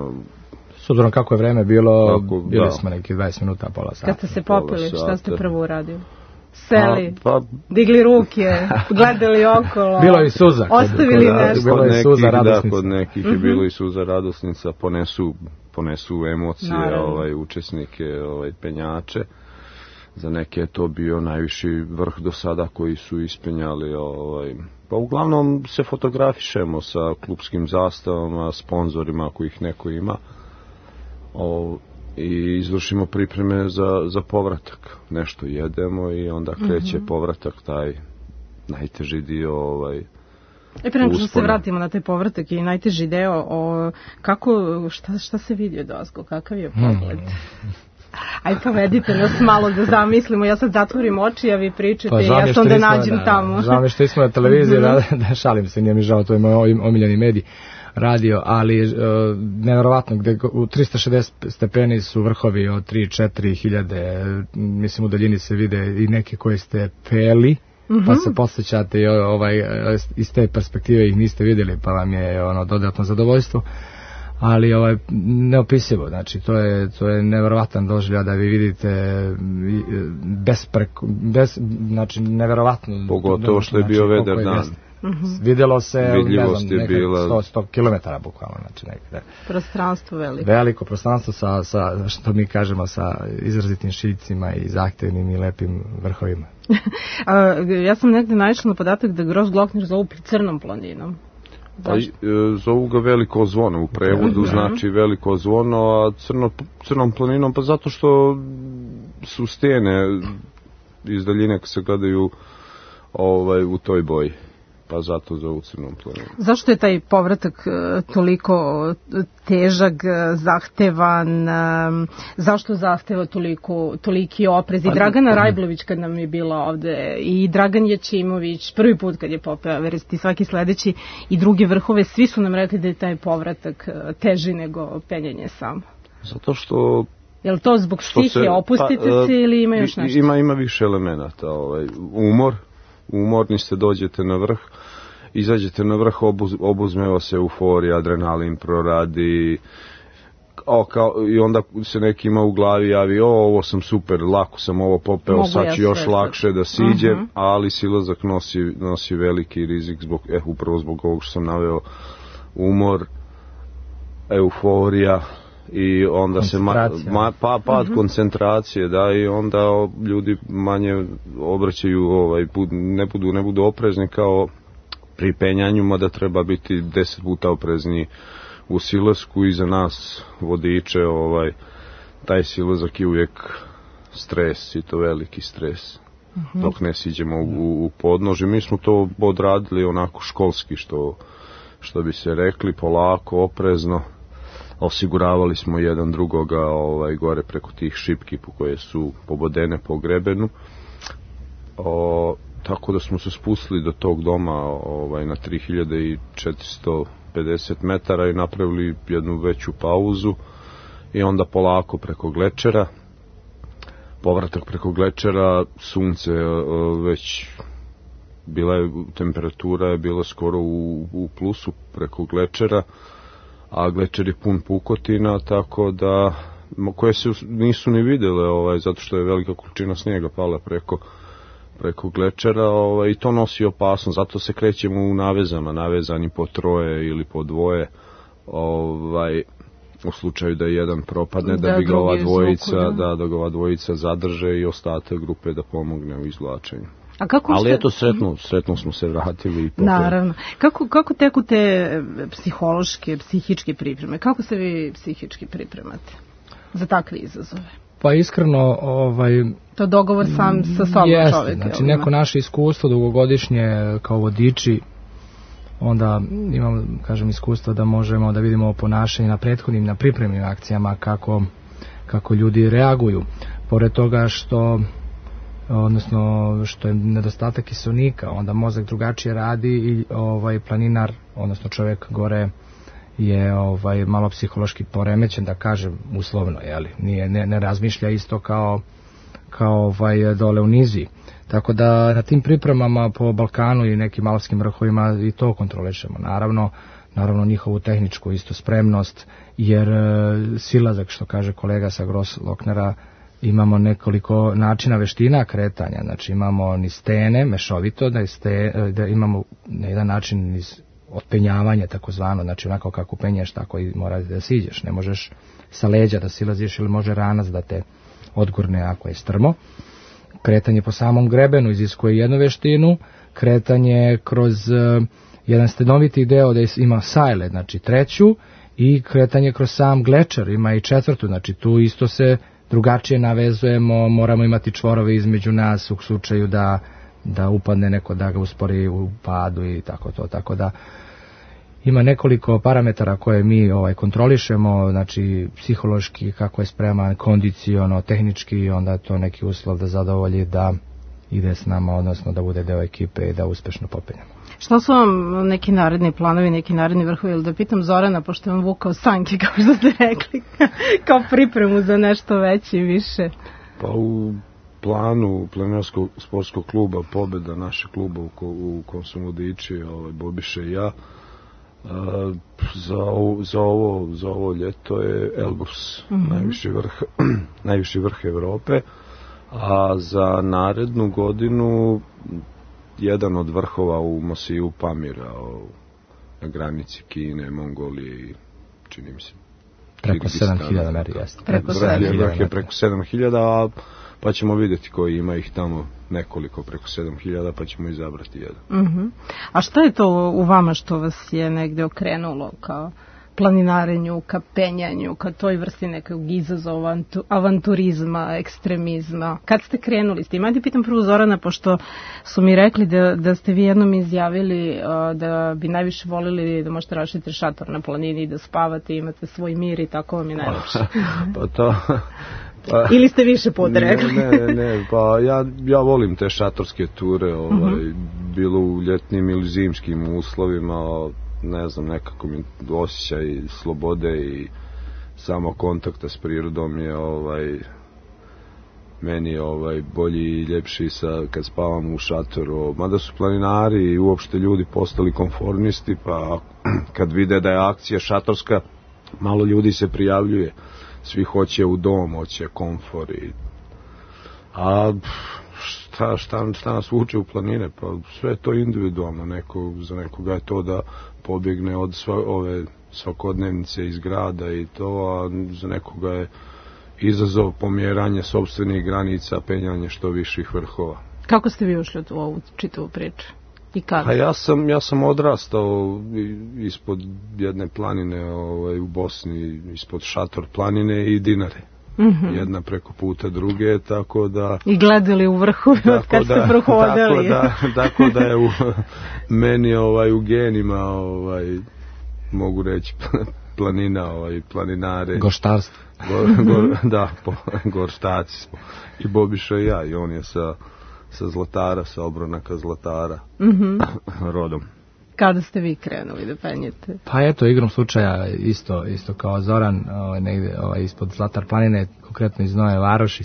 S obzirom kako je vreme bilo, Tako, bili da. smo neki dvadeset minuta, pola sata. Kad ste se popili, šta ste prvo uradili? Seli, pa, pa, digli ruke, gledali okolo, bilo i suza, ostavili kod, nešto. Bilo i suza radosnica. Da, kod nekih je bilo i suza radosnica, ponesu, ponesu emocije ovaj, učesnike, ovaj, penjače. Za neke je to bio najviši vrh do sada koji su ispenjali. Ovaj, pa uglavnom se fotografišemo sa klubskim zastavama, sponzorima ako ih neko ima. O, i izvršimo pripreme za, za povratak. Nešto jedemo i onda kreće mm-hmm. povratak, taj najteži dio ovaj, E, pre nego što se vratimo na taj povratak i najteži deo, o, kako, šta, šta se vidi od ozgo, kakav je pogled? Mm. Aj povedite nas malo da zamislimo, ja sad zatvorim oči, a vi pričate pa, i ja sam da nađem da, tamo. Žao mi što smo na televiziji, mm-hmm. da, da šalim se, nije mi žao, to je moj omiljeni medij. Radio, ali uh, nevjerovatno, gde u trista šezdeset stepeni su vrhovi od tri do četiri hiljade, mislim u daljini se vide i neke koje ste peli, mm-hmm. pa se posjećate i ovaj, iz te perspektive ih niste vidjeli, pa vam je ono dodatno zadovoljstvo, ali ovaj, neopisivo, znači to je, to je nevjerovatan doživljaj da vi vidite bez, preko, bez znači nevjerovatno. Pogotovo što je bio znači, vedar dan. Mm-hmm. Vidjelo se, vidljivost ne znam, je bila sto, sto kilometara bukvalno, znači nekada. Prostranstvo veliko. Veliko prostranstvo sa, sa, što mi kažemo, sa izrazitim šiljcima i zahtevnim i lepim vrhovima. Ja sam negde naišla na podatak da Grossglockner zovu crnom planinom. Pa, zovu ga veliko zvono, u prevodu znači veliko zvono, a crno, crnom planinom, pa zato što su stene iz daljine kad se gledaju ovaj, u toj boji. Pa zato zovu crnom planinom. Zašto je taj povratak toliko težak, zahtevan, zašto zahteva toliko, toliki oprez? I Dragana Rajblović kad nam je bila ovde, i Dragan Jačimović, prvi put kad je popeo Everest i svaki sledeći i druge vrhove, svi su nam rekli da je taj povratak teži nego penjanje samo. Zato što... Je li to zbog stihije, opustite pa, se ili ima još nešto? Ima, ima više elemenata. Ovaj, umor, umorni ste, dođete na vrh, izađete na vrh, obuz, obuzmeva se euforija, adrenalin proradi, o, kao, i onda se neki ima u glavi javi, o, ovo sam super, lako sam ovo popeo, mogu sad ću ja još lakše da siđem, uh-huh. ali silazak nosi, nosi veliki rizik, zbog, eh, upravo zbog ovog što sam naveo, umor, euforija, i onda se ma, ma, pa, pad uh-huh. koncentracije, da, i onda ljudi manje obraćaju, ovaj, ne budu, ne budu oprezni kao pri penjanju, mada treba biti deset puta oprezniji u silazku i za nas vodiče, ovaj, taj silazak je uvijek stres i to veliki stres. Uh-huh. Dok ne siđemo u, u podnožje. Mi smo to odradili onako školski, što, što bi se rekli, polako, oprezno. Osiguravali smo jedan drugoga ovaj, gore preko tih šipki po koje su pobodene po grebenu. O, tako da smo se spustili do tog doma ovaj, na tri hiljade četiristo pedeset metara i napravili jednu veću pauzu i onda polako preko glečera. Povratak preko glečera, sunce već bila je, temperatura je bila skoro u, u plusu preko glečera, a glečer je pun pukotina, tako da koje se nisu ni videle, ovaj, zato što je velika količina snijega pala preko preko glečera, ovaj, i to nosi opasnost, zato se krećemo u navezama, navezani po troje ili po dvoje, ovaj, u slučaju da jedan propadne, da, da bi ga ova dvojica, izvuku, da. Da, da ga ova dvojica zadrže i ostatak grupe da pomogne u izvlačenju. A kako Ali ste... eto, sretno, sretno smo se vratili. I popet... Naravno. Kako, kako teku te psihološke, psihičke pripreme? Kako se vi psihički pripremate za takve izazove? Pa iskreno, ovaj... To dogovor sam sa sobom jeste, čovjeka. Znači, neko naše iskustvo dugogodišnje kao vodiči, onda imamo, kažem, iskustvo da možemo da vidimo ponašanje na prethodnim, na pripremnim akcijama, kako, kako ljudi reaguju. Pored toga što, odnosno, što je nedostatak kiselnika, onda mozak drugačije radi i ovaj planinar, odnosno čovjek gore je ovaj malo psihološki poremećen, da kažem uslovno, je li? Nije, ne, ne razmišlja isto kao kao ovaj dole u niziji. Tako da na tim pripremama po Balkanu i nekim alpskim vrhovima i to kontrolišemo. Naravno, naravno njihovu tehničku isto spremnost, jer e, silazak, što kaže kolega sa Grossglocknera, imamo nekoliko načina veština kretanja. Znači imamo ni stene, mešovito, da, ste, da imamo na jedan način niz otpenjavanje takozvano, znači onako kako penješ, tako i moraš da siđeš. Ne možeš sa leđa da silaziš ili može ranac da te odgurne ako je strmo. Kretanje po samom grebenu iziskuje jednu veštinu, kretanje kroz uh, jedan stenoviti deo da ima sajle, znači treću, i kretanje kroz sam glečer ima i četvrtu, znači tu isto se drugačije navezujemo, moramo imati čvorove između nas u slučaju da, da upadne neko, da ga uspori u padu i tako to, tako da ima nekoliko parametara koje mi ovaj kontrolišemo, znači psihološki kako je spreman, kondiciono, tehnički, onda je to neki uslov da zadovolji da ide s nama, odnosno da bude deo ekipe i da uspešno popenjamo. Što su vam neki naredni planovi, neki naredni vrhovi, ili da pitam Zorana, pošto je on vukao sanke, kao što ste rekli, kao pripremu za nešto veće i više? Pa u planu planinarskog sportskog kluba, pobjeda naše kluba u, ko, u kom su vodiči, ovaj, Bobiše i ja, Uh, za, ovo, za, ovo, za ovo ljeto je Elbrus, mm-hmm. najviši vrh najviši vrh Evrope, a za narednu godinu jedan od vrhova u Mosiu Pamira, na granici Kine, Mongolije i čini mi se preko sedam hiljada meri jeste. Preko vrh je preko sedam hiljada, pa ćemo vidjeti koji ima ih tamo nekoliko preko sedam hiljada, pa ćemo izabrati jedan. Uh-huh. A šta je to u vama što vas je negde okrenulo kao planinarenju, ka penjanju, ka toj vrsti nekog izazova, avanturizma, ekstremizma? Kad ste krenuli s tim? Ajde pitam prvo Zorana, pošto su mi rekli da, da ste vi jednom izjavili uh, da bi najviše volili da možete rašiti šator na planini i da spavate, imate svoj mir i tako vam je najlepše. Pa to... Pa, ili ste više puta rekli? Ne, ne, ne, pa ja, ja volim te šatorske ture, ovaj, uh-huh. bilo u ljetnim ili zimskim uslovima, ne znam, nekako mi osjećaj slobode i samo kontakta s prirodom je ovaj, meni ovaj, bolji i ljepši sa, kad spavam u šatoru, mada su planinari i uopšte ljudi postali konformisti, pa kad vide da je akcija šatorska, malo ljudi se prijavljuje. Svi hoće u dom, hoće komfor i... A šta, šta, šta nas vuče u planine? Pa sve je to individualno. Neko, za nekoga je to da pobjegne od sva, ove svakodnevnice iz grada i to, a za nekoga je izazov pomjeranje sopstvenih granica, penjanje što viših vrhova. Kako ste vi ušli u ovu čitavu priču? i kada? A ja sam, ja sam odrastao ispod jedne planine ovaj, u Bosni, ispod Šator planine i Dinare. Mm-hmm. Jedna preko puta druge, tako da... I gledali u vrhu od kad ste prohodali. Tako da, tako da je u meni ovaj, u genima, ovaj, mogu reći, planina, ovaj, planinare. Gorštarstvo. Go, go, da, po, gorštaci smo. I Bobiša i ja, i on je sa, sa Zlatara, sa Obronaka Zlatara, mm-hmm. rodom. Kada ste vi krenuli da penjete? Pa eto, igrom slučaja isto, isto kao Zoran, ovaj, negde ovaj, ispod Zlatar planine, konkretno iz Nove Varoši.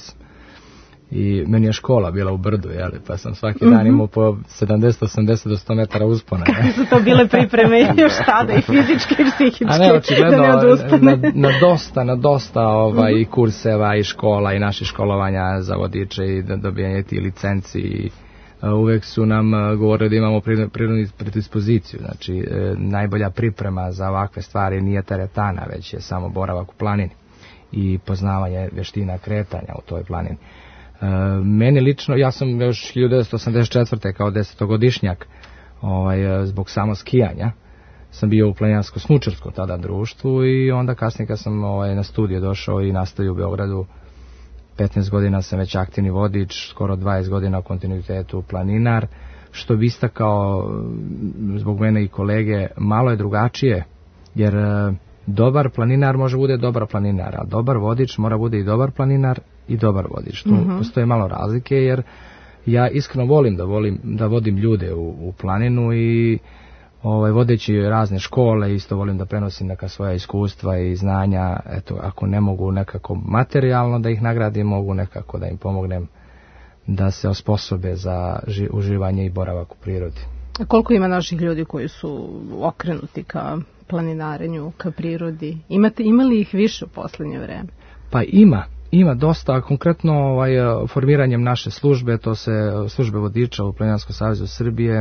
I meni je škola bila u brdu, jeli, pa sam svaki mm-hmm. dan imao po sedamdeset osamdeset do sto metara uspona. Kako su to bile pripreme još tada, i fizičke i psihičke? A ne, očigledno, na, na dosta, na dosta ovaj, mm-hmm. i kurseva i škola i naših školovanja za vodiče i dobijanje ti licenci i uvek su nam govorili da imamo prirodnu predispoziciju, znači e, najbolja priprema za ovakve stvari nije teretana, već je samo boravak u planini i poznavanje vještina kretanja u toj planini. E, meni lično, ja sam još hiljadu devetsto osamdeset četvrte kao desetogodišnjak ovaj, zbog samo skijanja, sam bio u planinarsko-snučarskom tada društvu i onda kasnije kad sam ovaj, na studije došao i nastavio u Beogradu, petnaest godina sam već aktivni vodič, skoro dvadeset godina u kontinuitetu planinar, što bi istakao zbog mene i kolege, malo je drugačije, jer dobar planinar može bude dobar planinar, a dobar vodič mora bude i dobar planinar i dobar vodič. Tu mm-hmm. postoje malo razlike, jer ja iskreno volim da, volim, da vodim ljude u, u planinu i ovaj, vodeći razne škole, isto volim da prenosim neka svoja iskustva i znanja, eto, ako ne mogu nekako materijalno da ih nagradim, mogu nekako da im pomognem da se osposobe za ži, uživanje i boravak u prirodi. A koliko ima naših ljudi koji su okrenuti ka planinarenju, ka prirodi? Imate, ima li ih više u posljednje vreme? Pa ima, ima dosta, konkretno ovaj, formiranjem naše službe, to se službe vodiča u Planinarskom savezu Srbije,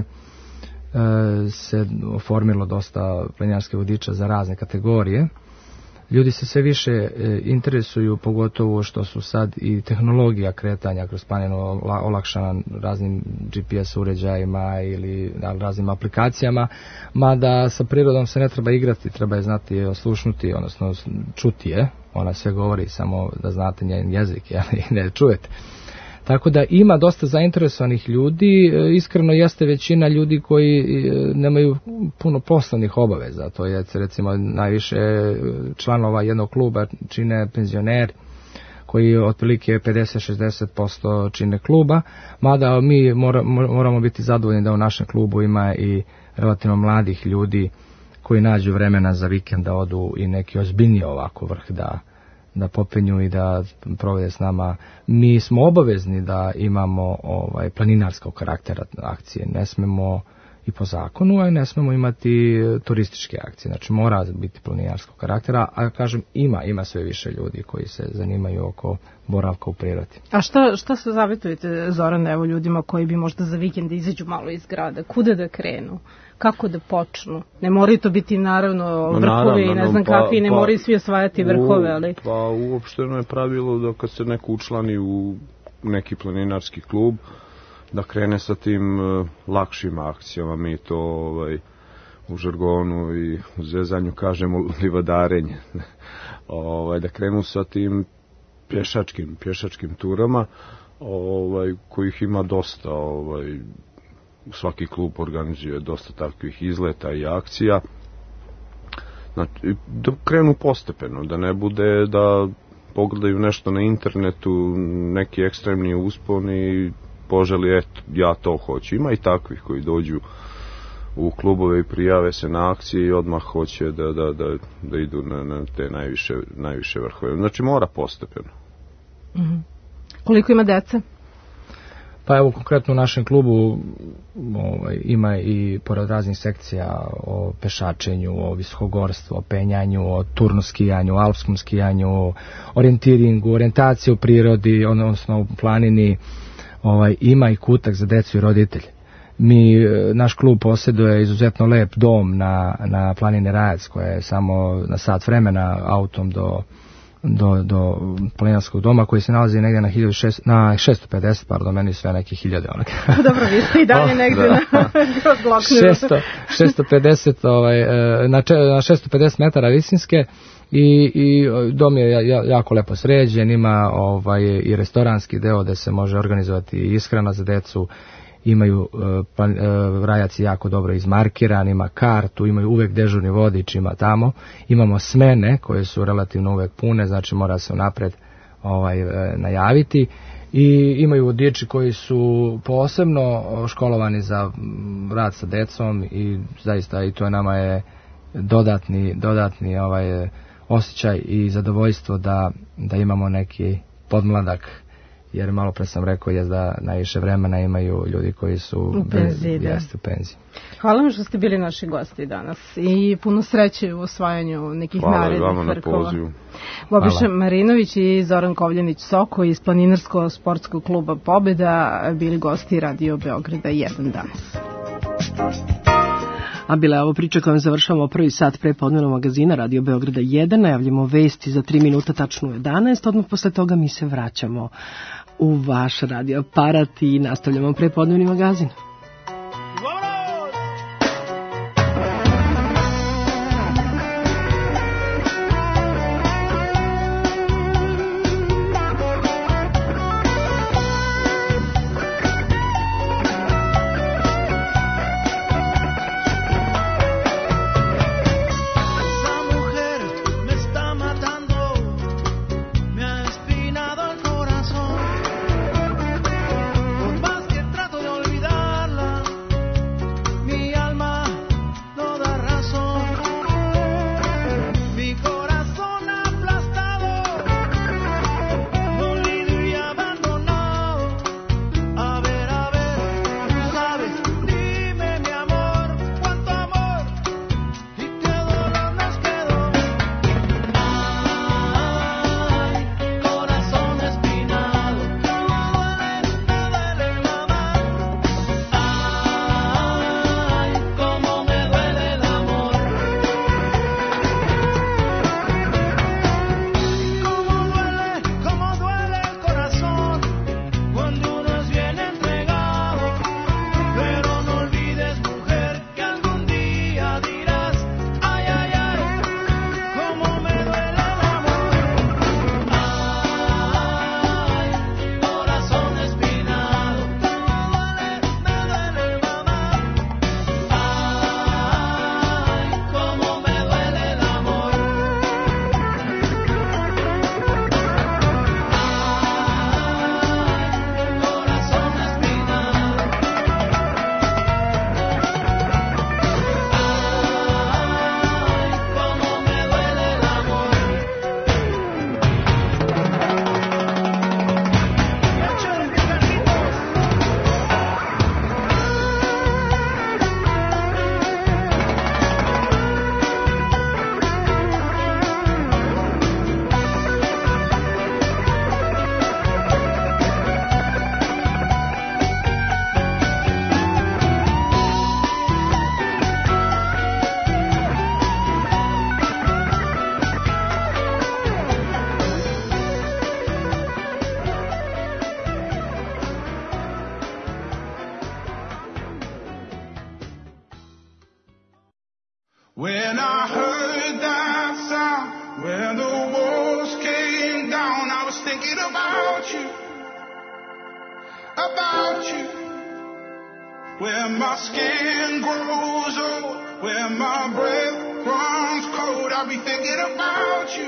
se oformilo dosta planinarskih vodiča za razne kategorije. Ljudi se sve više interesuju, pogotovo što su sad i tehnologija kretanja kroz planinu olakšana raznim G P S uređajima ili raznim aplikacijama, mada sa prirodom se ne treba igrati, treba je znati oslušnuti, odnosno čuti je, ona sve govori, samo da znate njen jezik, ali ne čujete. Tako da ima dosta zainteresovanih ljudi, iskreno jeste većina ljudi koji nemaju puno poslovnih obaveza, to je recimo najviše članova jednog kluba čine penzioneri koji otprilike pedeset do šezdeset posto čine kluba, mada mi mora, moramo biti zadovoljni da u našem klubu ima i relativno mladih ljudi koji nađu vremena za vikend da odu i neki ozbiljniji ovako vrh da da popenju i da provede s nama. Mi smo obavezni da imamo ovaj planinarskog karaktera akcije. Ne smemo i po zakonu, a ne smemo imati turističke akcije. Znači mora biti planinarskog karaktera, a kažem ima, ima sve više ljudi koji se zanimaju oko boravka u prirodi. A šta, šta se savjetujete, Zoran, evo ljudima koji bi možda za vikend izađu malo iz grada? Kuda da krenu? Kako da počnu? Ne moraju to biti naravno vrhovi i ne znam no, pa, kakvi, ne pa, moraju svi osvajati vrhove, ali... Pa uopšteno je pravilo da kad se neko učlani u neki planinarski klub, da krene sa tim uh, lakšim akcijama, mi to ovaj, u žargonu i u zezanju kažemo livadarenje, ovaj, da krenu sa tim pješačkim, pješačkim turama, ovaj, kojih ima dosta, ovaj, svaki klub organizuje dosta takvih izleta i akcija. Znači, da krenu postepeno, da ne bude da pogledaju nešto na internetu, neki ekstremni uspon i poželi, eto, ja to hoću. Ima i takvih koji dođu u klubove i prijave se na akcije i odmah hoće da, da, da, da idu na, na te najviše, najviše vrhove. Znači, mora postepeno. Mm-hmm. Koliko ima dece? Pa evo, konkretno u našem klubu ovaj, ima i pored raznih sekcija o pešačenju, o visokogorstvu, o penjanju, o turno skijanju, o alpskom skijanju, o orijentiringu, orijentaciji u prirodi, odnosno u planini. Ovaj, ima i kutak za decu i roditelje. Mi, naš klub posjeduje izuzetno lep dom na, na planini Rajac, koja je samo na sat vremena autom do do, do planinarskog doma koji se nalazi negdje na, hiljadu šest, na šesto pedeset, pardon, meni sve neke hiljade onak. Dobro, vi ste i dalje negdje na Grossglockneru. šesto pedeset, ovaj, na, na šesto pedeset metara visinske. I, i dom je jako lepo sređen, ima ovaj, i restoranski deo gde se može organizovati ishrana za decu, imaju pa, rajaci jako dobro izmarkiran, ima kartu, imaju uvek dežurni vodič, ima tamo, imamo smene koje su relativno uvek pune, znači mora se unapred ovaj, najaviti, i imaju vodiči koji su posebno školovani za rad sa decom i zaista i to nama je dodatni, dodatni ovaj, osjećaj i zadovoljstvo da, da imamo neki podmladak, jer malo pre sam rekao je da najviše vremena imaju ljudi koji su u penziji. Jeste, u penziji. Hvala vam što ste bili naši gosti danas i puno sreće u osvajanju nekih narednih vrhova. Bobiša Marinović i Zoran Kovljanić-Soko iz Planinarsko-sportskog kluba Pobjeda bili gosti Radio Beograda jedan danas. A bila je ovo priča kojom završavamo prvi sat prepodnevnog magazina Radio Beograda jedan. Najavljamo vesti za tri minuta tačno u jedanaest. Odmah posle toga mi se vraćamo u vaš radio aparat i nastavljamo prepodnevni magazin. When I heard that sound, when the walls came down, I was thinking about you, about you. When my skin grows old, when my breath runs cold, I'll be thinking about you,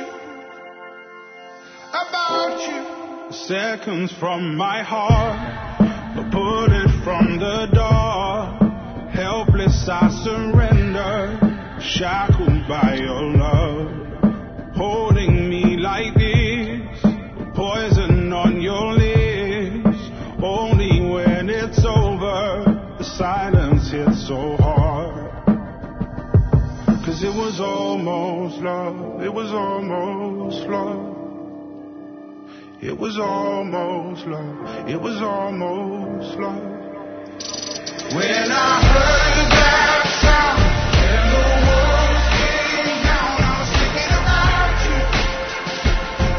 about you. Seconds from my heart, a bullet from the door, helpless I surrender. Shackled by your love, holding me like this, poison on your lips. Only when it's over, the silence hits so hard. Cause it was almost love, it was almost love. It was almost love, it was almost love. When I heard that sound, when the walls came down, I was thinking about you,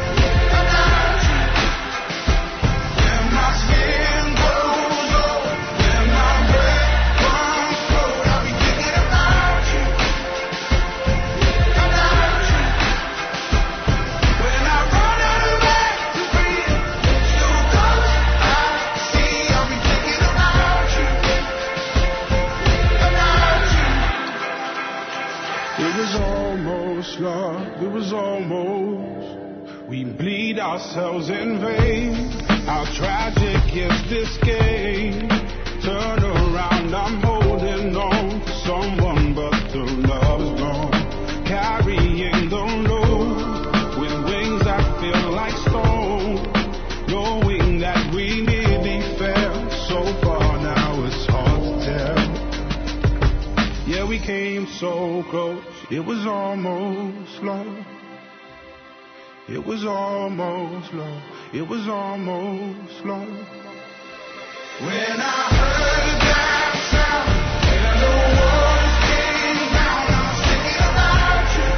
almost. We bleed ourselves in vain. How tragic is this game? Turn around, I'm holding on to someone, but the love is gone. Carrying the load with wings that feel like stone, knowing that we nearly fell so far. Now it's hard to tell. Yeah, we came so close. It was almost love. It was almost love. It was almost love. When I heard that sound and the walls came down, I was thinking about you,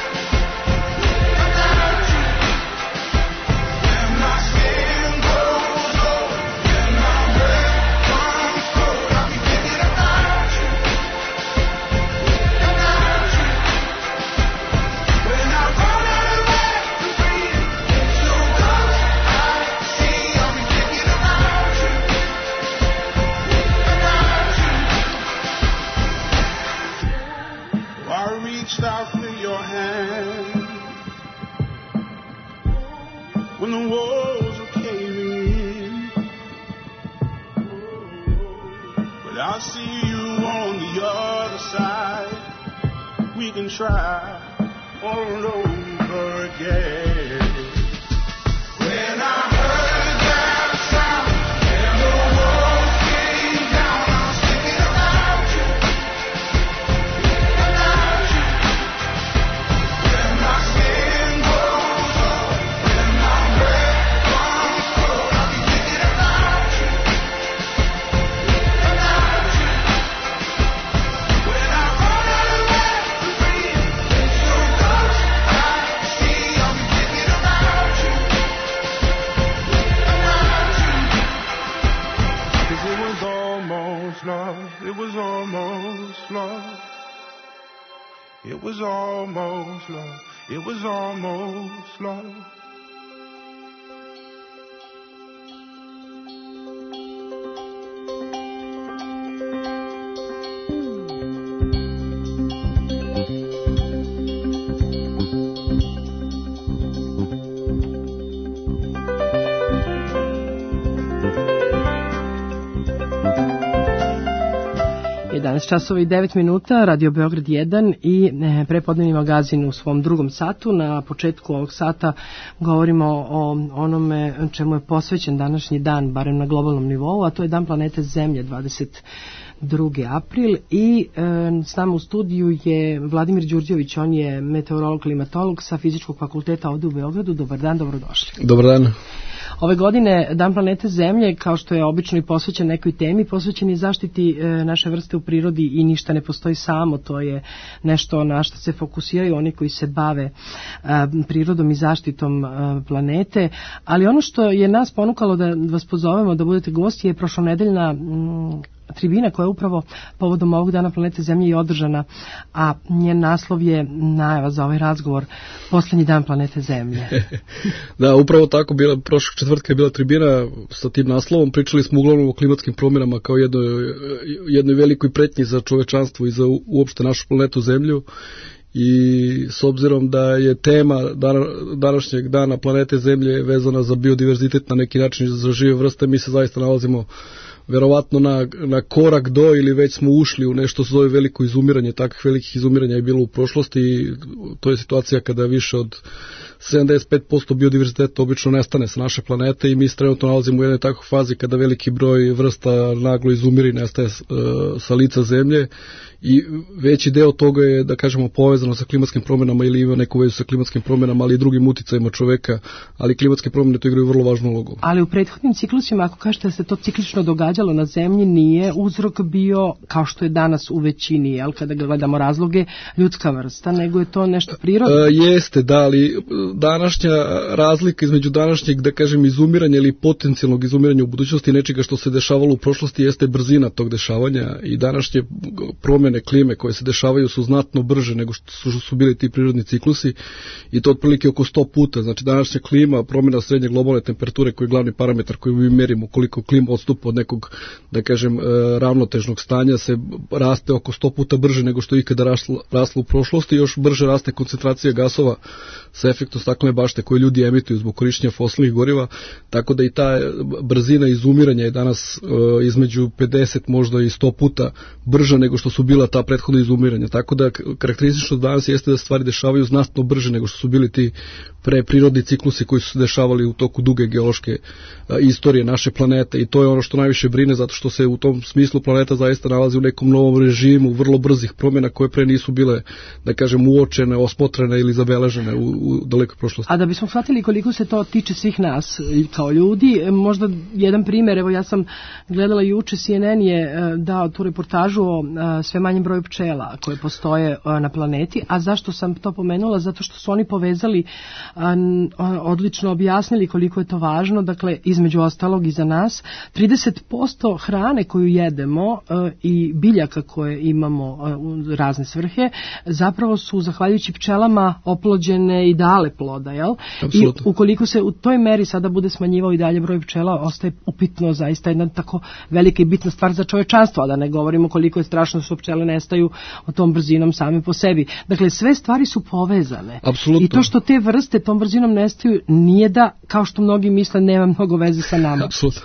about you. When my skin goes old, when my breath comes cold, I'll be thinking about you, about you. When I run out of air to breathe, it's so close I see, I'll be thinking about you. I reached out for your hand when the walls were caving in, but I see you on the other side. We can try all over again. When I heard that sound and the walls came down, I was thinking about you. It was almost love. It was almost love. It was almost love. jedanaest časova i devet minuta, Radio Beograd jedan i e, prepodnevni magazin u svom drugom satu. Na početku ovog sata govorimo o onome čemu je posvećen današnji dan, barem na globalnom nivou, a to je Dan planete Zemlje, dvadeset drugi april, i e, s nama u studiju je Vladimir Đurđević, on je meteorolog, klimatolog sa Fizičkog fakulteta ovde u Beogradu. Dobar dan, dobrodošli. Dobar dan. Ove godine Dan planete Zemlje, kao što je obično i posvećen nekoj temi, posvećen je zaštiti e, naše vrste u prirodi i ništa ne postoji samo. To je nešto na što se fokusiraju oni koji se bave e, prirodom i zaštitom e, planete. Ali ono što je nas ponukalo da vas pozovemo da budete gosti je prošlonedeljna m, tribina koja je upravo povodom ovog Dana planete Zemlje i održana, a njen naslov je najava za ovaj razgovor Poslednji dan planete Zemlje. Da, upravo tako, bila, prošlog četvrtka je bila tribina sa tim naslovom. Pričali smo uglavnom o klimatskim promjenama kao jednoj, jednoj velikoj pretnji za čovečanstvo i za uopšte našu planetu Zemlju. I s obzirom da je tema današnjeg dana planete Zemlje vezana za biodiverzitet na neki način za žive vrste, mi se zaista nalazimo verovatno na, na korak do ili već smo ušli u nešto što zove veliko izumiranje. Takvih velikih izumiranja je bilo u prošlosti i to je situacija kada više od sedamdeset pet posto biodiverziteta obično nestane sa naše planete i mi se trenutno nalazimo u jednoj takvoj fazi kada veliki broj vrsta naglo izumire i nestaje uh, sa lica Zemlje i veći deo toga je, da kažemo, povezano sa klimatskim promjenama ili ima neku vezu sa klimatskim promjenama, ali i drugim uticajima čoveka, ali klimatske promjene to igraju vrlo važnu ulogu. Ali u prethodnim ciklusima, ako kažete da se to ciklično događalo na Zemlji, nije uzrok bio, kao što je danas u većini, jel, kada gledamo razloge, ljudska vrsta, nego je to nešto prirodno? E, jeste, da, ali današnja razlika između današnjeg, da kažem, izumiranja ili potencijalnog izumiranja u budućnosti nečega što se dešavalo u prošlosti jeste brzina tog dešavanja i današnje promjene klime koje se dešavaju su znatno brže nego što su, su bili ti prirodni ciklusi i to otprilike oko sto puta. Znači današnja klima, promjena srednje globalne temperature koji je glavni parametar koji mi merimo koliko klima odstupa od nekog, da kažem, ravnotežnog stanja se raste oko sto puta brže nego što je ikada raslo, raslo u prošlosti i još brže raste koncentracija gasova sa efektom staklene bašte koje ljudi emituju zbog korištenja fosilnih goriva, tako da i ta brzina izumiranja je danas uh, između pedeset možda i sto puta brža nego što su bila ta prethodna izumiranja, tako da karakteristično danas jeste da stvari dešavaju znatno brže nego što su bili ti pre prirodni ciklusi koji su se dešavali u toku duge geološke uh, istorije naše planete i to je ono što najviše brine zato što se u tom smislu planeta zaista nalazi u nekom novom režimu vrlo brzih promjena koje pre nisu bile, da kažem, uočene, osmotrene ili zabeležene u, u dalekoj prošlosti. A da bismo shvatili koliko se to tiče svih nas kao ljudi, možda jedan primjer, evo ja sam gledala juče, C N N je dao tu reportažu o sve manjem broju pčela koje postoje na planeti, a zašto sam to pomenula? Zato što su oni povezali, odlično objasnili koliko je to važno, dakle između ostalog i za nas, trideset posto hrane koju jedemo i biljaka koje imamo u razne svrhe, zapravo su zahvaljujući pčelama oplođene i dale ploda, jel? Absolutno. I ukoliko se u toj meri sada bude smanjivao i dalje broj pčela, ostaje upitno zaista jedna tako velika i bitna stvar za čovečanstvo, a da ne govorimo koliko je strašno što pčele nestaju o tom brzinom same po sebi. Dakle, sve stvari su povezane. Apsolutno. I to što te vrste tom brzinom nestaju nije da, kao što mnogi misle, nema mnogo veze sa nama. Apsolutno.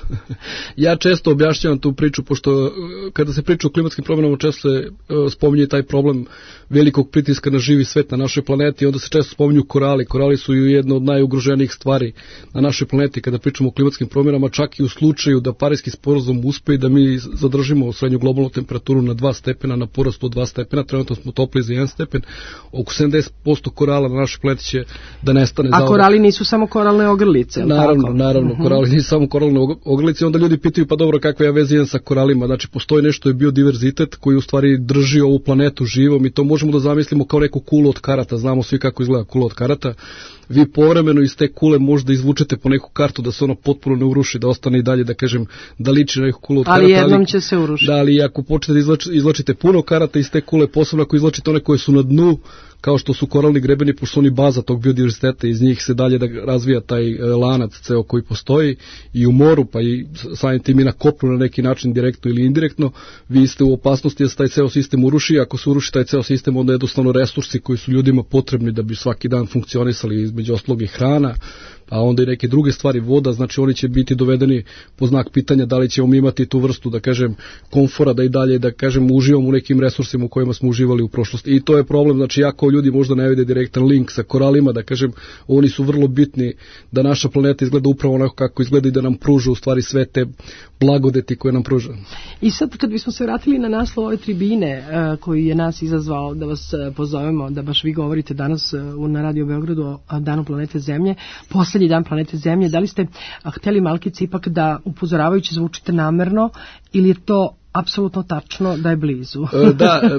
Ja često objašnjavam tu priču, pošto kada se priča o klimatskim promjenama, često se uh, spominje taj problem velikog pritiska na živi svet na našoj planeti, onda se često spominju korali. Korali su jedna od najugroženijih stvari na našoj planeti kada pričamo o klimatskim promjenama, čak i u slučaju da Pariski sporazum uspe i da mi zadržimo srednju globalnu temperaturu na dva stepena, na porastu od dva stepena, trenutno smo topli za jedan stepen, oko sedamdeset posto korala na našoj planeti će da nestane. A korali nisu samo koralne ogrlice, naravno, tako? Naravno, uh-huh. Korali nisu samo koralne ogrlice, onda ljudi pitaju pa dobro kakve ja veze imam sa koralima, znači postoji nešto je biodiverzitet koji u stvari drži ovu planetu živom i to možemo da zamislimo kao neku kulu od karata, znamo svi kako izgleda kula od karata. Vi povremeno iz te kule možda izvučete po neku kartu da se ono potpuno ne uruši, da ostane i dalje, da kažem, da liči na neku kulu od karata. Ali jednom ali, će se urušiti. Da, ali ako počnete da izlač, izlačite puno karata iz te kule, posebno ako izlačite one koje su na dnu, kao što su koralni grebeni, pošto su oni baza tog biodiverziteta, iz njih se dalje da razvija taj lanac ceo koji postoji i u moru, pa i samim tim i na kopnu na neki način, direktno ili indirektno, vi ste u opasnosti da se taj ceo sistem uruši, ako se uruši taj ceo sistem, onda jednostavno resursi koji su ljudima potrebni da bi svaki dan funkcionisali, između ostalog i hrana, a onda i neke druge stvari, voda, znači oni će biti dovedeni po znak pitanja da li ćemo mi imati tu vrstu, da kažem, komfora, da i dalje, da kažem, uživamo u nekim resursima u kojima smo uživali u prošlosti. I to je problem, znači jako ljudi možda ne vide direktan link sa koralima, da kažem, oni su vrlo bitni da naša planeta izgleda upravo onako kako izgleda i da nam pruža u stvari sve te blagodeti koje nam pruža. I sad kad bismo se vratili na naslov ove tribine uh, koji je nas izazvao da vas uh, pozovemo, da baš vi govorite danas uh, na Radio Beogradu o Danu planete Zemlje, poslednji dan planete Zemlje, da li ste uh, hteli malkice ipak da upozoravajući zvučite namerno ili je to apsolutno tačno da je blizu? Da,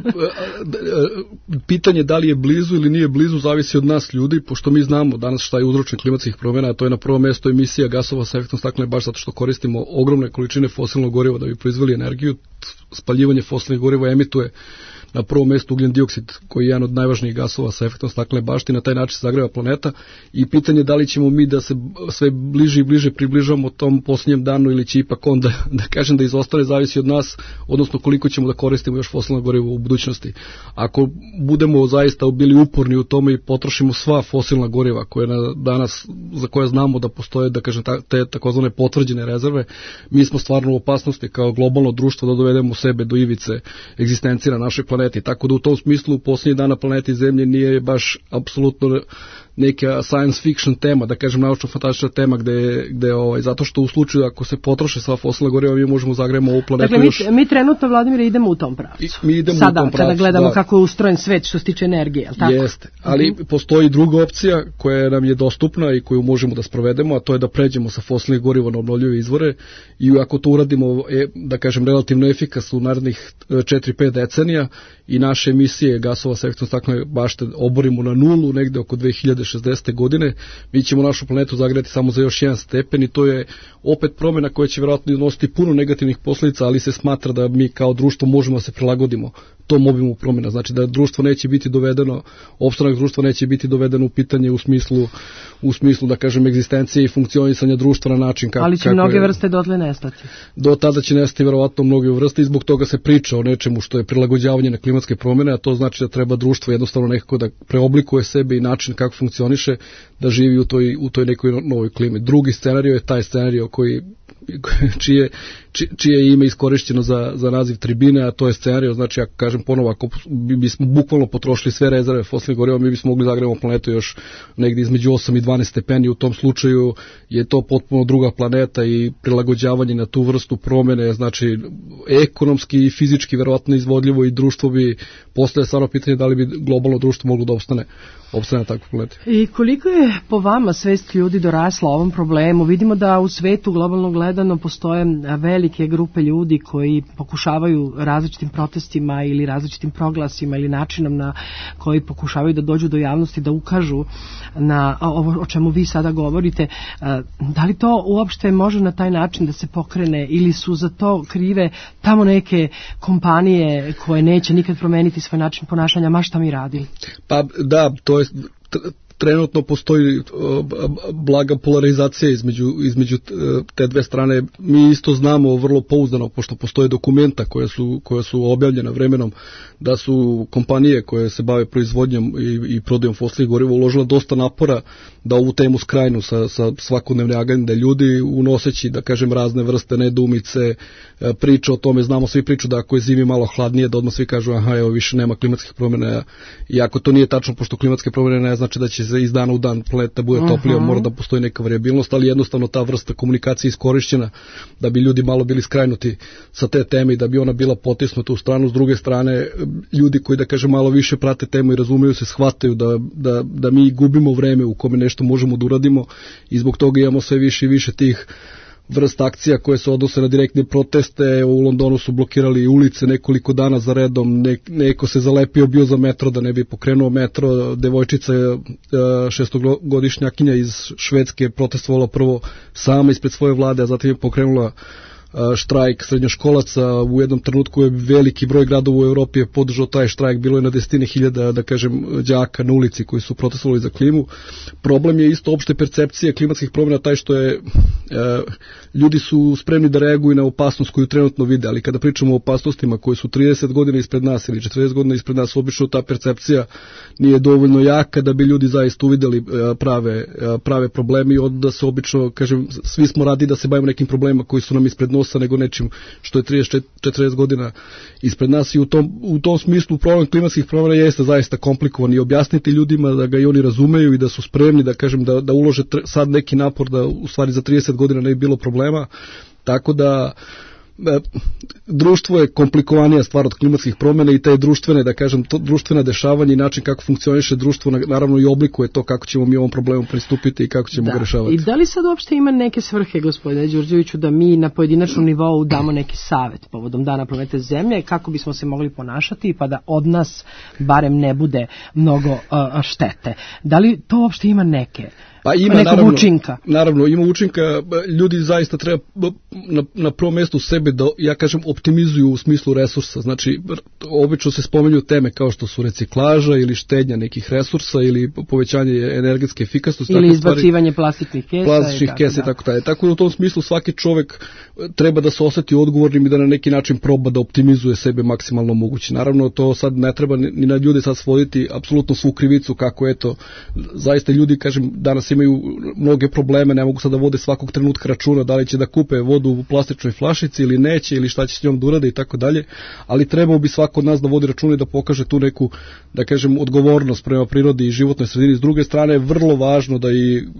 pitanje da li je blizu ili nije blizu zavisi od nas ljudi, pošto mi znamo danas šta je uzročnik klimatskih promjena, a to je na prvo mesto emisija gasova sa efektom staklene bašte, zato što koristimo ogromne količine fosilnog goriva da bi proizveli energiju. Spaljivanje fosilnih goriva emituje na prvom mjestu ugljen dioksid, koji je jedan od najvažnijih gasova sa efektom staklene bašte, na taj način se zagreva planeta i pitanje da li ćemo mi da se sve bliže i bliže približamo tom posljednjem danu ili će ipak onda, da kažem, da izostane, zavisi od nas, odnosno koliko ćemo da koristimo još fosilno gorivo u budućnosti. Ako budemo zaista bili uporni u tome i potrošimo sva fosilna goriva koje na danas, za koje znamo da postoje, da kažem, te takozvane potvrđene rezerve, mi smo stvarno u opasnosti kao globalno društvo da dovedemo sebe do ivice egzistencije na našoj planeti. Tako da u tom smislu posljednji dan na planeti Zemlje nije baš apsolutno neka science fiction tema, da kažem naučno-fantastična tema, gde, gde ovaj, zato što u slučaju ako se potroše sva fosilna goriva mi možemo zagrejemo ovu planetu. Dakle, mi, još... mi trenutno, Vladimire, idemo u tom pravcu. I, mi idemo Sada, u tom pravcu, kada gledamo da. Kako je ustrojen svet što se tiče energije, jel tako? Jeste, ali uh-huh. postoji druga opcija koja nam je dostupna i koju možemo da sprovedemo, a to je da pređemo sa fosilnih goriva na obnovljive izvore i ako to uradimo, e, da kažem, relativno efikasno u narednih četiri pet decenija i naše emisije gasova sa efektom staklene bašte oborimo na nulu negde oko dve hiljade šezdesete. godine, mi ćemo našu planetu zagrejati samo za još jedan stepen i to je opet promjena koja će vjerojatno nositi puno negativnih posljedica, ali se smatra da mi kao društvo možemo da se prilagodimo tom obimu promjena. Znači da društvo neće biti dovedeno, opstanak društva neće biti dovedeno u pitanje u smislu, u smislu da kažem egzistencije i funkcionisanja društva na način kako, ali će kako mnoge je, vrste dotle nestati. Do tada će nestati vjerovatno mnoge vrste i zbog toga se priča o nečemu što je prilagođavanje na klimatske promjene, a to znači da treba društvo jednostavno nekako da preoblikuje sebe i način kako funkcioniše, da živi u toj, u toj nekoj novoj klimi. Drugi scenario je taj scenario koji čije, čije ime iskorišćeno za, za naziv tribine, a to je scenario, znači ja kažem ponovo, ako bismo bukvalno potrošili sve rezerve fosilnih goriva, mi bismo mogli zagrevati planetu još negdje između osam i dvanaest stepeni, u tom slučaju je to potpuno druga planeta i prilagođavanje na tu vrstu promjene, znači ekonomski i fizički verovatno izvodljivo i društvo bi, postaje stvarno pitanje da li bi globalno društvo moglo da opstane, opstane na takvu planetu. I koliko je po vama svest ljudi dorasla ovom problemu? Vidimo da u svetu globalno gledano postoje velike grupe ljudi koji pokušavaju različitim protestima ili različitim proglasima ili načinom na koji pokušavaju da dođu do javnosti, da ukažu na ovo o čemu vi sada govorite. Da li to uopšte može na taj način da se pokrene ili su za to krive tamo neke kompanije koje neće nikad promeniti svoj način ponašanja, ma šta mi radili? Pa da, to je trenutno postoji blaga polarizacija između, između te dve strane. Mi isto znamo vrlo pouzdano, pošto postoje dokumenta koje su, koje su objavljena vremenom, da su kompanije koje se bave proizvodnjom i, i prodajom fosilnih goriva uložila dosta napora da ovu temu skrajnu sa, sa svakodnevne agende ljudi, unoseći, da kažem, razne vrste nedoumice, priče o tome, znamo svi priču da ako je zimi malo hladnije, da odmah svi kažu aha, evo više nema klimatskih promjena, iako to nije tačno, pošto klimatske promjene ne znači da će se iz dana u dan planeta bude toplija, uh-huh. mora da postoji neka variabilnost, ali jednostavno ta vrsta komunikacije iskorišćena da bi ljudi malo bili skrajnuti sa te teme i da bi ona bila potisnuta u stranu. S druge strane, ljudi koji, da kažem, malo više prate temu i razumeju se, shvataju da, da, da mi gubimo vreme u kome nešto možemo da uradimo i zbog toga imamo sve više i više tih vrst akcija koje se odnose na direktne proteste. U Londonu su blokirali ulice nekoliko dana za redom, ne, neko se zalepio bio za metro da ne bi pokrenuo metro, devojčica šestogodišnjakinja iz Švedske protestovala prvo sama ispred svoje vlade, a zatim je pokrenula štrajk srednjoškolaca. U jednom trenutku je veliki broj gradova u Evropi je podržao taj štrajk, bilo je na desetine hiljada, da kažem, đaka na ulici koji su protestovali za klimu. Problem je isto opšte percepcije klimatskih promjena taj što je e, ljudi su spremni da reaguju na opasnost koju trenutno vide, ali kada pričamo o opasnostima koje su trideset godina ispred nas ili četrdeset godina ispred nas, obično ta percepcija nije dovoljno jaka da bi ljudi zaista uvideli prave, prave problemi i onda se obično, kažem, svi smo radi da se bavimo nekim problemima koji su nam ispred nosa nego nečim što je trideset četrdeset godina ispred nas i u tom, u tom smislu problem klimatskih promjena jeste zaista komplikovan i objasniti ljudima da ga i oni razumeju i da su spremni, da kažem, da, da ulože tr- sad neki napor da u stvari za trideset godina ne bi bilo problema, tako da e, društvo je komplikovanija stvar od klimatskih promjena i te društvene, da kažem, to društvena dešavanja i način kako funkcioniše društvo naravno i oblikuje to kako ćemo mi ovom problemu pristupiti i kako ćemo da. ga rešavati. I da li sad uopšte ima neke svrhe, gospodine Đurđeviću, da mi na pojedinačnom nivou damo neki savet povodom Dana planete Zemlje, kako bismo se mogli ponašati pa da od nas barem ne bude mnogo uh, štete? Da li to uopšte ima neke? Pa ima, naravno, učinka. Naravno, ima učinka. Ljudi zaista treba na, na prvom mjestu sebe da, ja kažem, optimizuju u smislu resursa. Znači, obično se spominju teme kao što su reciklaža ili štednja nekih resursa ili povećanje energetske efikasnosti. Ili izbacivanje plastičnih kesa. Plastičnih kesa i tako dalje. Tako da u tom smislu svaki čovjek treba da se osjeti odgovornim i da na neki način proba da optimizuje sebe maksimalno moguće. Naravno, to sad ne treba ni na ljude sad svoditi apsolutno svu krivicu kako eto, zaista ljudi, kažem, danas imaju mnoge probleme, ne mogu sad da vode svakog trenutka računa da li će da kupe vodu u plastičnoj flašici ili neće ili šta će s njom da urade i tako dalje, ali trebao bi svako od nas da vodi računa i da pokaže tu neku, da kažem, odgovornost prema prirodi i životnoj sredini. S druge strane je vrlo važno da i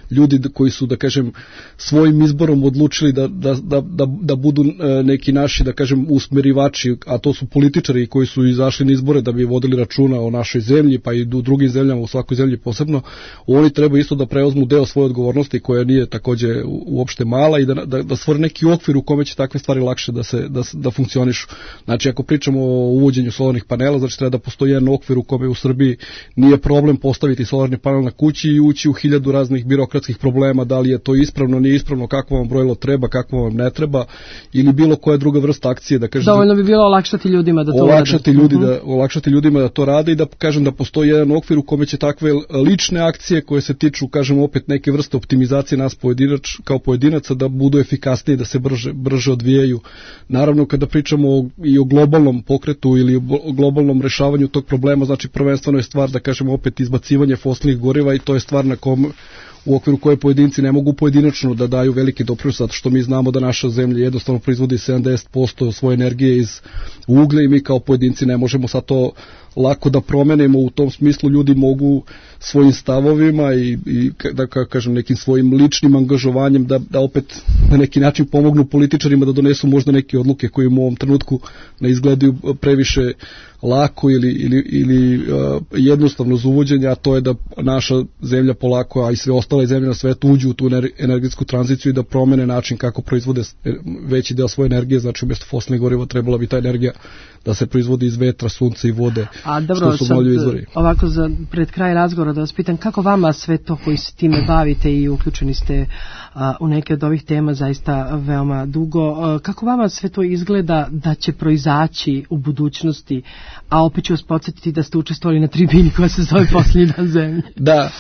ljudi koji su, da kažem, svojim izborom odlučili da, da, da, da, da budu neki naši, da kažem, usmerivači, a to su političari koji su izašli na izbore da bi vodili računa o našoj zemlji, pa i u drugim zemljama, u svakoj zemlji posebno, oni treba isto da preuzmu deo svoje odgovornosti koja nije takođe uopšte mala i da, da, da stvore neki okvir u kome će takve stvari lakše da, se, da, da funkcionišu. Znači, ako pričamo o uvođenju solarnih panela, znači treba da postoji jedan okvir u kome u Srbiji nije problem postaviti solarni panel na kući i ući u hiljadu raznih birokratskih problema, da li je to ispravno, nije ispravno, kako vam brojilo treba, kako vam ne treba, ili bilo koja druga vrsta akcije. Da kažem, dovoljno bi bilo olakšati ljudima da to olakšati rade. Ljudi uh-huh. da, olakšati ljudima da to rade i da kažem da postoji jedan okvir u kome će takve lične akcije koje se tiču, kažem opet, neke vrste optimizacije nas pojedinač, kao pojedinaca, da budu efikasnije, da se brže, brže odvijaju. Naravno, kada pričamo o, i o globalnom pokretu ili o globalnom rešavanju tog problema, znači prvenstveno je stvar, da kažemo opet, izbacivanje fosilnih goriva i to je stvar na kom, u okviru koje pojedinci ne mogu pojedinačno da daju veliki doprinos, zato što mi znamo da naša zemlja jednostavno proizvodi sedamdeset posto svoje energije iz uglja i mi kao pojedinci ne možemo sad to lako da promenimo. U tom smislu ljudi mogu svojim stavovima i, i da kažem nekim svojim ličnim angažovanjem da, da opet na neki način pomognu političarima da donesu možda neke odluke koje im u ovom trenutku ne izgledaju previše lako ili, ili, ili uh, jednostavno za uvođenje, a to je da naša zemlja polako, a i sve ostale zemlje na svetu uđu u tu energetsku tranziciju i da promene način kako proizvode veći deo svoje energije. Znači, umjesto fosilnih goriva trebala bi ta energija da se proizvodi iz vetra, sunca i vode. A dobro, sad, ovako za pred kraj razgovora da vas pitam, kako vama sve to koji se time bavite i uključeni ste a, u neke od ovih tema zaista veoma dugo, a, kako vama sve to izgleda da će proizaći u budućnosti, a opet ću vas podsjetiti da ste učestvovali na tribini koja se zove Posljednji dan zemlje. Da,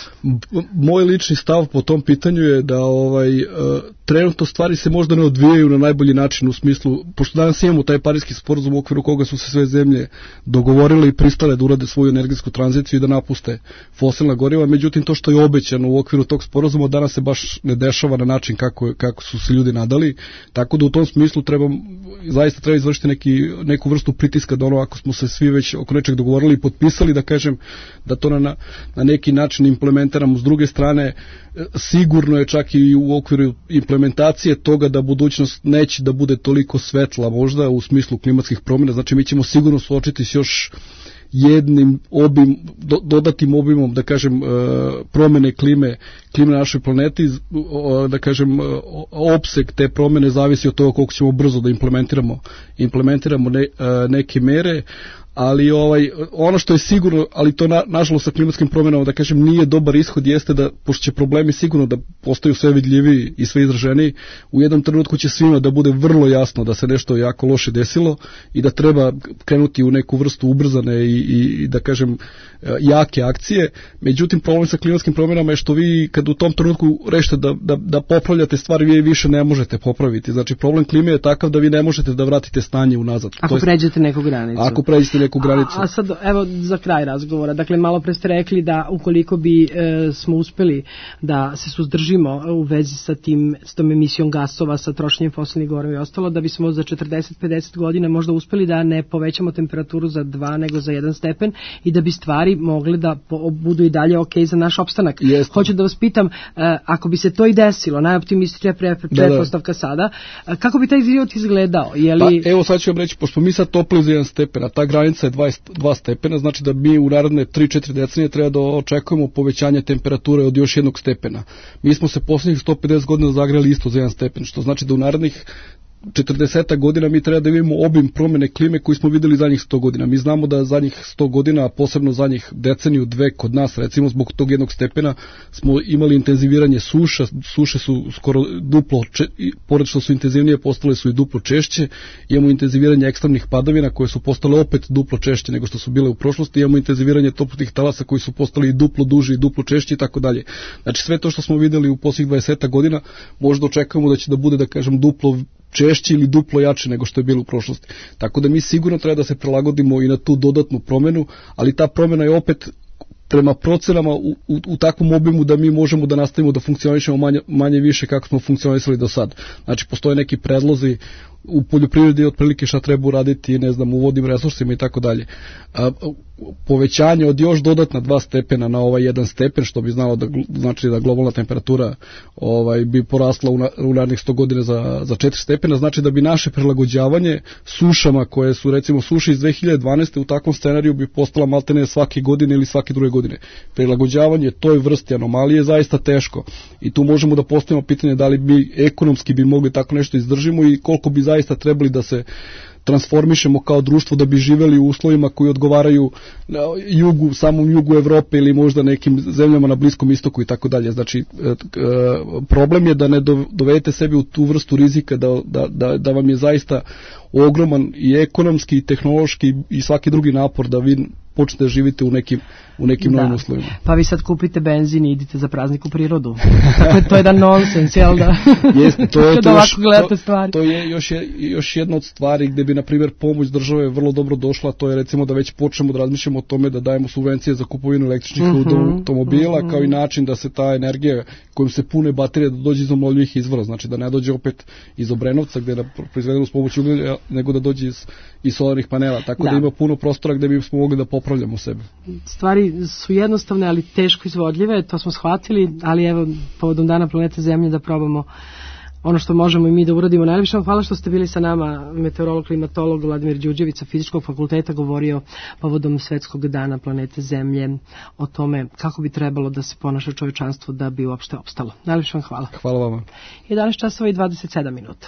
moj lični stav po tom pitanju je da ovaj, trenutno stvari se možda ne odvijaju na najbolji način, u smislu, pošto danas imamo taj Pariski sporazum u okviru koga su se sve zemlje dogovorile i pristale da urade svoju energetsku tranziciju i da napuste fosilna goriva, međutim to što je obećano u okviru tog sporazuma danas se baš ne dešava na način kako, kako su se ljudi nadali, tako da u tom smislu treba, zaista treba izvršiti neki, neku vrstu pritiska da ono, ako smo se svi već oko nečeg dogovorili i potpisali, da kažem da to na, na neki način implementiramo. S druge strane, sigurno je čak i u okviru implementacije toga da budućnost neće da bude toliko svetla možda u smislu klimatskih promjena, znači mi ćemo sigurno suočiti s još jednim obim, do, dodatim obimom, da kažem, promjene klime, klime na našoj planeti, da kažem, opseg te promjene zavisi od toga koliko ćemo brzo da implementiramo, implementiramo ne, neke mere, ali ovaj, ono što je sigurno, ali to na, nažalost sa klimatskim promjenama, da kažem, nije dobar ishod, jeste da, pošto će problemi sigurno da postaju sve vidljiviji i sve izraženiji, u jednom trenutku će svima da bude vrlo jasno da se nešto jako loše desilo i da treba krenuti u neku vrstu ubrzane i, i, i da kažem, jake akcije. Međutim, problem sa klimatskim promjenama je što vi kad u tom trenutku rešite da, da, da popravljate stvari, vi više ne možete popraviti. Znači, problem klime je takav da vi ne možete da vratite stanje unazad. Ako to pređete neku granicu. Ako pređete neku granicu. A, a sad, evo, za kraj razgovora, dakle, malo pre ste rekli da ukoliko bi e, smo uspeli da se suzdržimo u vezi sa tim, s tom emisijom gasova, sa trošenjem fosilnih goriva i ostalo, da bismo za četrdeset do pedeset godina možda uspeli da ne povećamo temperaturu za dva nego za jedan stepen i da bi stvari mogle da po, budu i dalje ok za naš opstanak. Jeste. Hoću da vas pitam, e, ako bi se to i desilo, najoptimističnija pre, pretpostavka sada, e, kako bi taj život izgledao? Je li... Pa, evo sad ću vam reći, pošto mi sad toplimo za jedan stepen, a ta granica je dva stepena, znači da mi u naredne tri četiri decenije treba da očekujemo povećanje temperature od još jednog stepena. Mi smo se posljednjih sto pedeset godina zagreli isto za jedan stepen, što znači da u narednih četrdeset godina mi treba da vidimo obim promjene klime koji smo videli zadnjih sto godina. Mi znamo da zadnjih sto godina, a posebno zadnjih deceniju, dve kod nas, recimo zbog tog jednog stepena, smo imali intenziviranje suša, suše su skoro duplo, če, pored što su intenzivnije, postale su i duplo češće, imamo intenziviranje ekstremnih padavina koje su postale opet duplo češće nego što su bile u prošlosti, imamo intenziviranje toplotnih talasa koji su postali i duplo duži i duplo češće i tako dalje. Znači sve to što smo videli u posljednjih dvadeset godina, možda očekujemo da će da bude, da kažem, duplo češće ili duplo jače nego što je bilo u prošlosti. Tako da mi sigurno treba da se prilagodimo i na tu dodatnu promjenu, ali ta promjena je opet prema procenama u, u, u takvom obimu da mi možemo da nastavimo da funkcionišemo manje, manje više kako smo funkcionisali do sad. Znači, postoje neki predlozi u poljoprivredi otprilike šta treba uraditi, ne znam, u vodnim resursima i tako dalje. Povećanje od još dodatna dva stepena na ovaj jedan stepen, što bi znalo da znači da globalna temperatura ovaj bi porasla u, na, u narednih sto godina za za četiri stepena, znači da bi naše prilagođavanje sušama koje su recimo suše iz dve hiljade dvanaeste u takvom scenariju bi postala maltene svake godine ili svake druge godine. Prilagođavanje toj vrsti anomalije je zaista teško i tu možemo da postavimo pitanje da li bi ekonomski bi mogli tako nešto izdržimo i koliko bi zaista trebali da se transformišemo kao društvo da bi živeli u uslovima koji odgovaraju jugu, samom jugu Evrope ili možda nekim zemljama na Bliskom istoku i tako dalje. Znači, problem je da ne dovedete sebi u tu vrstu rizika da, da, da, da vam je zaista ogroman i ekonomski i tehnološki i svaki drugi napor da vi počnete da živite u nekim, u nekim novim uslovima. Pa vi sad kupite benzin i idite za praznik u prirodu. Dakle, to je jedan nonsens, jel da? Jeste, to je, to, još, to, to je još, je još jedna od stvari gde bi, na primjer, pomoć države vrlo dobro došla, to je recimo da već počnemo da razmišljamo o tome da dajemo subvencije za kupovinu električnih uh-huh, automobila, uh-huh. kao i način da se ta energija kojom se pune baterije da dođe iz obnovljivih izvora, znači da ne dođe opet iz Obrenovca gde je proizvedeno s pomoću uglja, nego da dođe iz, iz solarnih panela, tako da. da ima puno prostora gde bismo mogli da popravljamo sebe. Stvari su jednostavne, ali teško izvodljive, to smo shvatili, ali evo, povodom Dana planete Zemlje da probamo ono što možemo i mi da uradimo. Najljepše vam hvala što ste bili sa nama, meteorolog, klimatolog Vladimir Đurđević sa Fizičkog fakulteta govorio povodom Svetskog dana planete Zemlje o tome kako bi trebalo da se ponaša čovječanstvo da bi uopšte opstalo. Najljepše vam hvala. Hvala vama. jedanaest časova i dvadeset sedam minuta.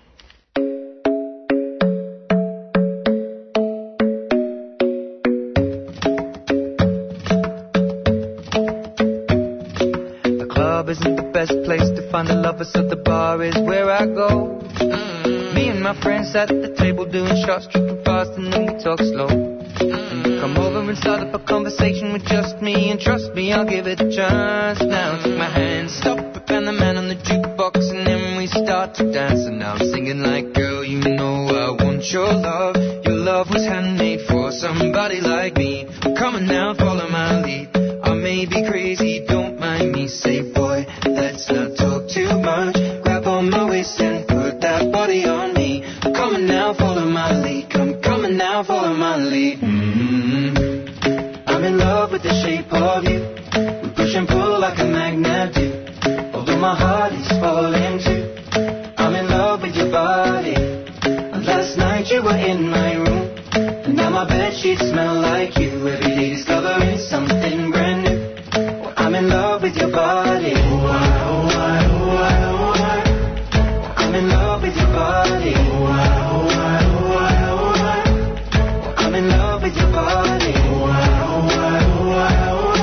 Isn't the best place to find a lover, so the bar is where I go. Mm-hmm. Me and my friends at the table doing shots, tripping fast, and then we talk slow. Mm-hmm. And you come over and start up a conversation with just me, and trust me, I'll give it a chance. Now take my hand, stop it, and the man on the jukebox, and then we start to dance. And now I'm singing like, girl, you know I want your love. Your love was handmade for somebody like me. Come on now, follow my lead. I may be crazy, don't mind me, say boy, let's not talk too much. Grab on my waist and put that body on me. Come on now, follow my lead. Come, come on now, follow my lead. Mm-hmm. I'm in love with the shape of you. We push and pull like a magnet do. Although my heart is falling too. I'm in love with your body. Last night you were in my room, and now my bedsheets smell like you. Every day discovering something brand new. I'm in love with your body. Oh, I, oh, I, oh, I, oh, I. I'm in love with your body. Oh, I, oh, I, oh, I, oh, I. I'm in love with your body. Oh, I, oh, I, oh, I, oh,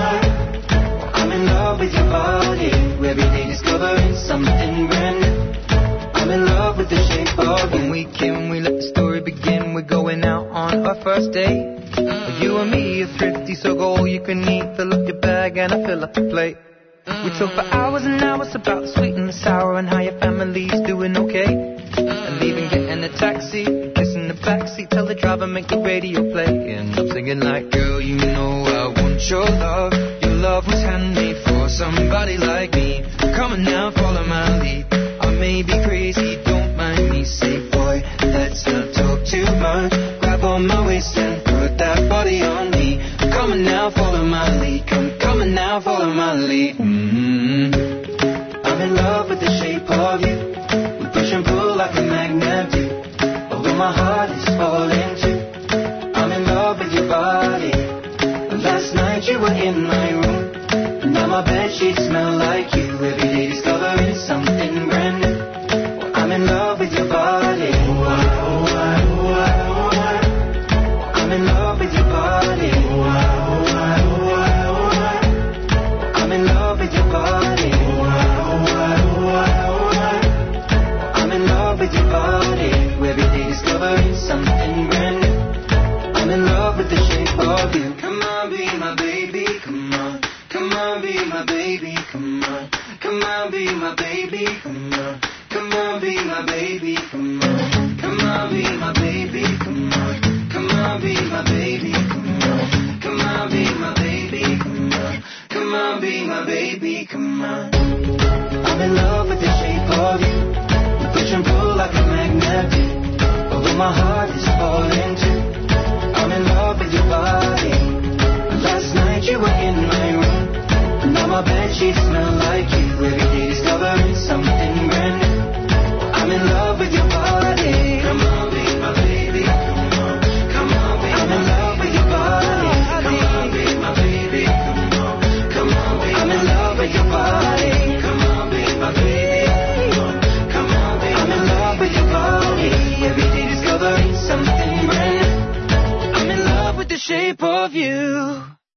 I. I'm in love with your body. Every day discovering something brand new. I'm in love with the shape of you. When we came, we let the story begin. We're going out on our first date. You and me are thrifty, so go all you can eat. Fill up your bag and I fill up the plate. We talk for hours and hours about the sweet and the sour and how your family's doing okay. And leaving, getting a taxi, kissing the backseat, tell the driver make the radio play. And I'm singing like, girl, you know I want your love. Your love was handmade for somebody like me. Come on now, follow my lead. I may be crazy, don't mind me, say boy, let's not talk too much. Grab on my waist and put that body on me. Come on now, follow my lead. Come, come on now, follow my lead. Mm-hmm. I'm in love with the shape of you. We push and pull like a magnet do. Although my heart is falling too. I'm in love with your body. Last night you were in my room, and now my bedsheets smell like you. Every day discovering something brand new. I'm in love with your body. Oh, I, oh, I, oh, I, oh, I. I'm in love with your body. Oh, I, oh, I, oh, I, oh, I. I'm in love with your body. Oh, I, oh, I, oh, I, oh, I. I'm in love with your body. Every day discovering something brand new. I'm in love with the shape of you. Come on, be my baby, come on. Come on, be my baby, come on. Come on, be my baby, come on. Come on, be my baby, come on. Come on, be my baby, come on. Come on, be my baby, come on. Come on, be my baby, come on. Come on, be my baby, come on. I'm in love with the shape of you. We push and pull like a magnet do.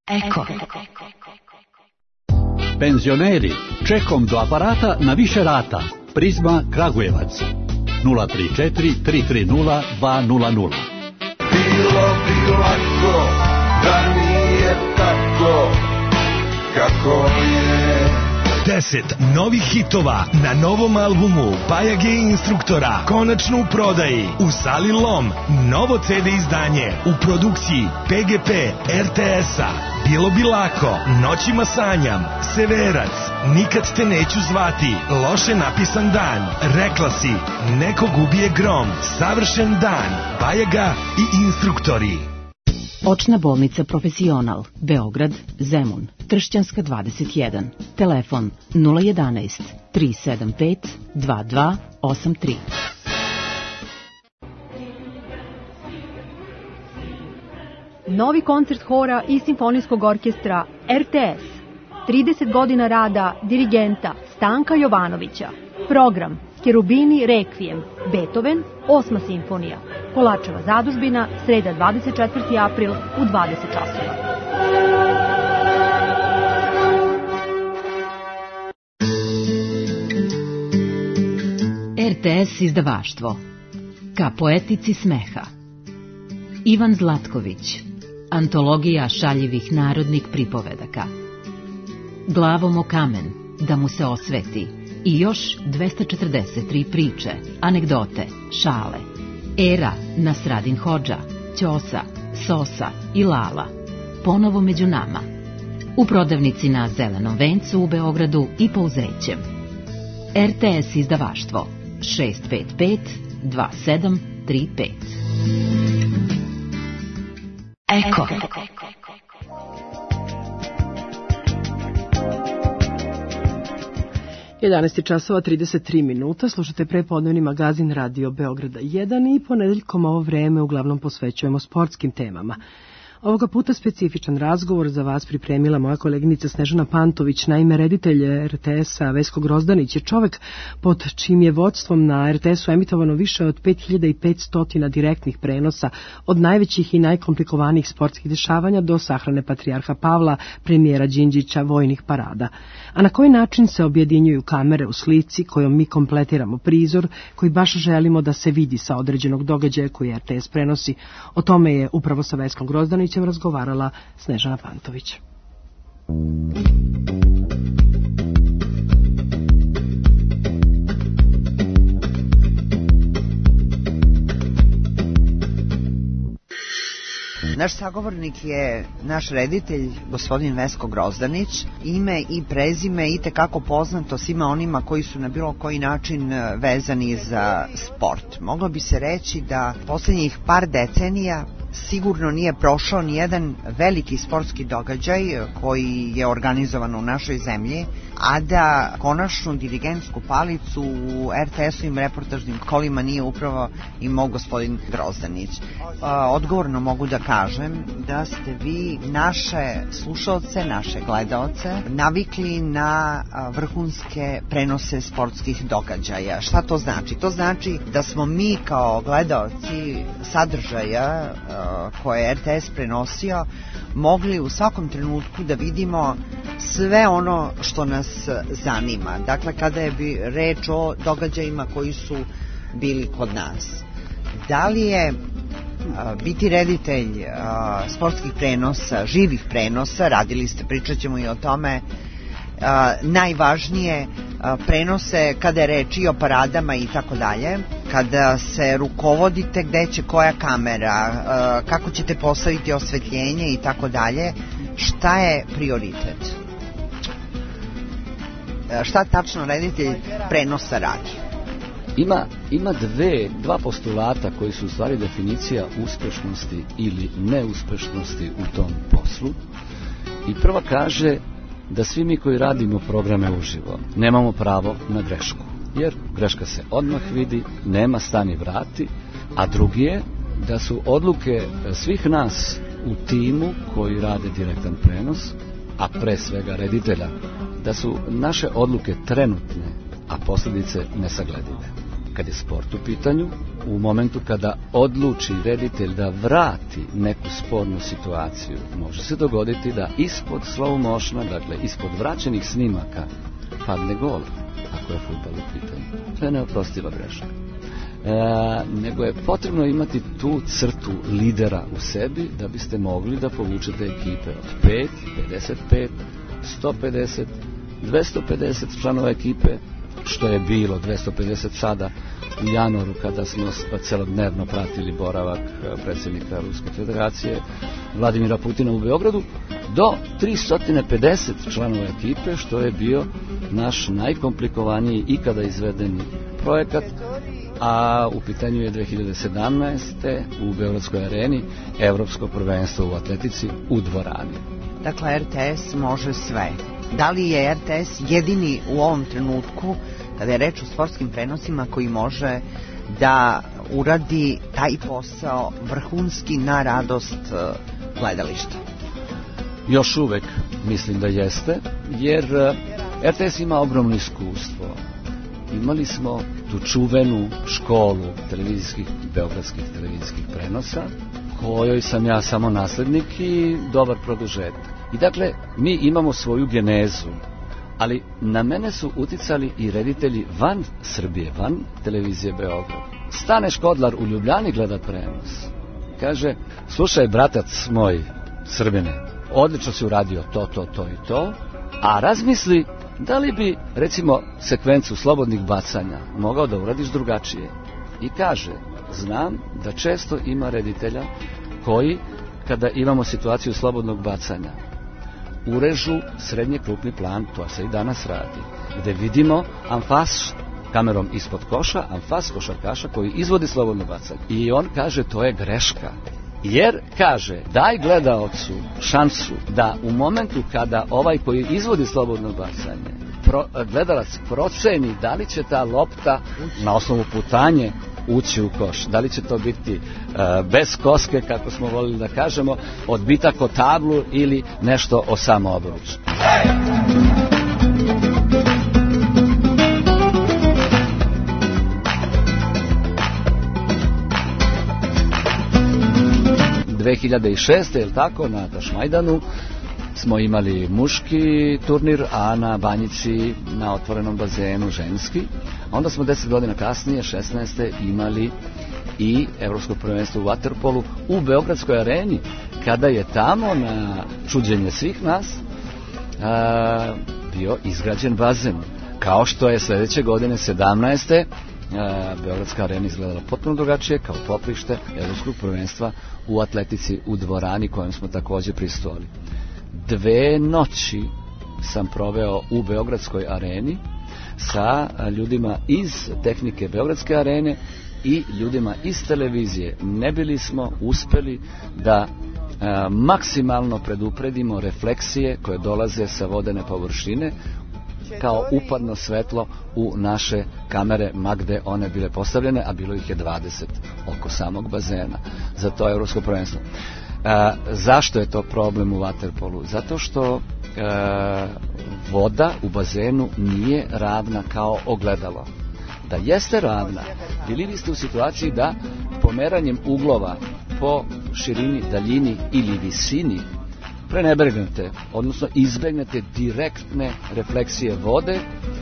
Eko. Penzioneri, čekom do aparata na više rata. Prizma Kragujevac. nula tri četiri tri tri nula dva nula nula. Bilo bi lako da nije tako kako je. Deset novih hitova na novom albumu Bajage i Instruktora konačno u prodaji u Sali Lom. Novo ce de izdanje u produkciji pe ge pe er te es-a. Bilo bi lako, Noćima sanjam, Severac, Nikad te neću zvati, Loše napisan dan, Rekla si, Nekog ubije grom, Savršen dan, Bajaga i Instruktori. Očna bolnica Profesional, Beograd, Zemun, Kršćanska dvadeset jedan. Telefon nula jedanaest tri sedam pet dva dva osam tri. Novi koncert hora i simfonijskog orkestra er te es. trideset godina rada dirigenta Stanka Jovanovića. Program Kerubini Rekvijem, Beethoven, osma simfonija. Kolačeva zadužbina, sreda dvadeset četvrti april u dvadeset časova. er te es izdavaštvo. Ka poetici smeha. Ivan Zlatković. Antologija šaljivih narodnih pripovedaka. Glavom o kamen, da mu se osveti. I još dvesta četrdeset tri priče, anegdote, šale. Era, Nasradin Hodža, Ćosa, Sosa i Lala. Ponovo među nama. U prodavnici na Zelenom vencu u Beogradu i Pouzećem. er te es izdavaštvo šest pet pet dva sedam tri pet. Eko. jedanaest časova trideset tri minuta, slušate prepodnevni magazin Radio Beograda jedan i ponedeljkom ovo vreme uglavnom posvećujemo sportskim temama. Ovoga puta specifičan razgovor za vas pripremila moja koleginica Snežana Pantović. Naime, reditelj er te es-a Vesko Grozdanić je čovek pod čim je vodstvom na er te es-u emitovano više od pet hiljada petsto direktnih prenosa od najvećih i najkomplikovanijih sportskih dešavanja do sahrane Patrijarha Pavla, premijera Đinđića, vojnih parada. A na koji način se objedinjuju kamere u slici kojom mi kompletiramo prizor koji baš želimo da se vidi sa određenog događaja koji er te es prenosi. O tome je upravo sa Veskom Grozdanićem razgovarala Snežana Pantović. Naš sagovornik je naš reditelj, gospodin Vesko Grozdanić. Ime i prezime i tekako poznato svima onima koji su na bilo koji način vezani za sport. Moglo bi se reći da posljednjih par decenija sigurno nije prošao ni jedan veliki sportski događaj koji je organizovan u našoj zemlji, a da konačnu dirigentsku palicu u er te es-ovim reportažnim kolima nije upravo imao gospodin Grozdanić. Odgovorno mogu da kažem da ste vi naše slušalce, naše gledaoce navikli na vrhunske prenose sportskih događaja. Šta to znači? To znači da smo mi kao gledaoci sadržaja koje je er te es prenosio mogli u svakom trenutku da vidimo sve ono što nas zanima. Dakle, kada je bi reč o događajima koji su bili kod nas. Da li je a, biti reditelj a, sportskih prenosa, živih prenosa, radili ste, pričat ćemo i o tome, a, najvažnije a, prenose kada je reč i o paradama i tako dalje, kada se rukovodite gde će koja kamera, a, kako ćete postaviti osvetljenje i tako dalje, šta je prioritet? Šta tačno reditelj prenosa radi? Ima, ima dve, dva postulata koji su u stvari definicija uspešnosti ili neuspešnosti u tom poslu. I prva kaže da svi mi koji radimo programe uživo nemamo pravo na grešku, jer greška se odmah vidi, nema stani vrati, a drugi je da su odluke svih nas u timu koji rade direktan prenos, a pre svega reditelja, da su naše odluke trenutne, a posljedice nesagledive. kad je sport u pitanju, u momentu kada odluči reditelj da vrati neku spornu situaciju, može se dogoditi da ispod slow motiona, dakle ispod vraćenih snimaka, padne gol, ako je fudbal u pitanju. To je neoprostiva greška. E, nego je potrebno imati tu crtu lidera u sebi da biste mogli da povučete ekipe od pet, pedeset pet, sto pedeset, dvesta pedeset članova ekipe, što je bilo dvesta pedeset sada u januaru kada smo celodnevno pratili boravak predsjednika Ruske federacije Vladimira Putina u Beogradu, do tristo pedeset članova ekipe, što je bio naš najkomplikovaniji ikada izvedeni projekat, a u pitanju je dve hiljade sedamnaeste. u Beogradskoj areni Evropsko prvenstvo u atletici u dvorani. Dakle, R T S može sve. Da li je R T S jedini u ovom trenutku, kada je reč o sportskim prenosima, koji može da uradi taj posao vrhunski na radost gledališta? Još uvek mislim da jeste, jer R T S ima ogromno iskustvo. Imali smo tu čuvenu školu televizijskih, beogradskih televizijskih prenosa, kojoj sam ja samo naslednik i dobar produžetak. I dakle, mi imamo svoju genezu, ali na mene su uticali i reditelji van Srbije, van televizije Beograd. Stane Škodlar u Ljubljani gleda prenos. Kaže, slušaj, bratac moj, Srbine, odlično si uradio to, to, to i to, a razmisli da li bi, recimo, sekvencu slobodnih bacanja mogao da uradiš drugačije. I kaže, znam da često ima reditelja koji, kada imamo situaciju slobodnog bacanja, urežu srednje krupni plan, to se i danas radi, gde vidimo amfas kamerom ispod koša, amfas košarkaša koji izvodi slobodno bacanje. I on kaže, to je greška. Jer, kaže, daj gledaocu šansu da u momentu kada ovaj koji izvodi slobodno bacanje, pro, gledalac proceni da li će ta lopta na osnovu putanje ući u koš, da li će to biti uh, bez koske, kako smo volili da kažemo, odbitak o tablu ili nešto o samoobruču. dve hiljade šeste. je li tako, na Tašmajdanu smo imali muški turnir, a na Banjici na otvorenom bazenu ženski. Onda smo deset godina kasnije, šesnaeste. imali i Evropsko prvenstvo u vaterpolu u Beogradskoj areni, kada je tamo, na čuđenje svih nas, a, bio izgrađen bazen. Kao što je sledeće godine, sedamnaeste. Beogradska arena izgledala potpuno drugačije, kao poprište Evropskog prvenstva u atletici u dvorani, kojem smo takođe prisustvovali. Dve noći sam proveo u Beogradskoj areni sa ljudima iz tehnike Beogradske arene i ljudima iz televizije. Ne bili smo uspeli da a, maksimalno predupredimo refleksije koje dolaze sa vodene površine kao upadno svetlo u naše kamere, ma gde one bile postavljene, a bilo ih je dvadeset oko samog bazena za to evropsko prvenstvo. E, zašto je to problem u vaterpolu? Zato što e, voda u bazenu nije ravna kao ogledalo. Da jeste ravna, bili biste u situaciji da pomeranjem uglova po širini, daljini ili visini prenebregnete, odnosno izbegnete direktne refleksije vode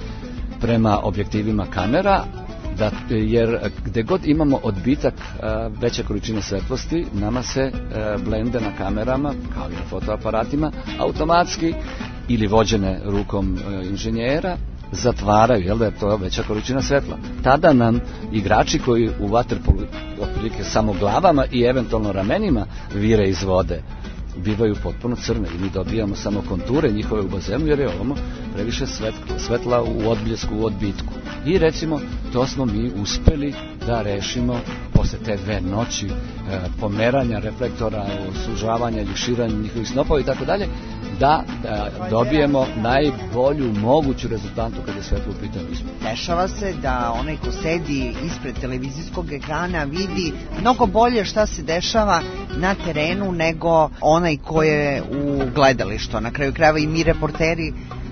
prema objektivima kamera, da, jer gde god imamo odbitak a, veće količine svetlosti, nama se a, blende na kamerama, kao i na fotoaparatima, automatski ili vođene rukom a, inženjera, zatvaraju, jel da je to veća količina svetla. Tada nam igrači koji u vaterpolu otprilike samo glavama i eventualno ramenima vire iz vode, bivaju potpuno crne i mi dobijamo samo konture njihove u bazenu, jer je ovamo previše svetla, svetla u odbljesku, u odbitku. I recimo, to smo mi uspeli da rešimo posle te dve noći e, pomeranja reflektora, sužavanja ili širanja njihovih snopova i tako dalje, da, da dobijemo najbolju moguću rezultantu kada je svetlo u pitanju. Dešava se da onaj ko sedi ispred televizijskog ekrana vidi mnogo bolje šta se dešava na terenu nego onaj ko je u gledalištu. Na kraju krajeva i mi reporteri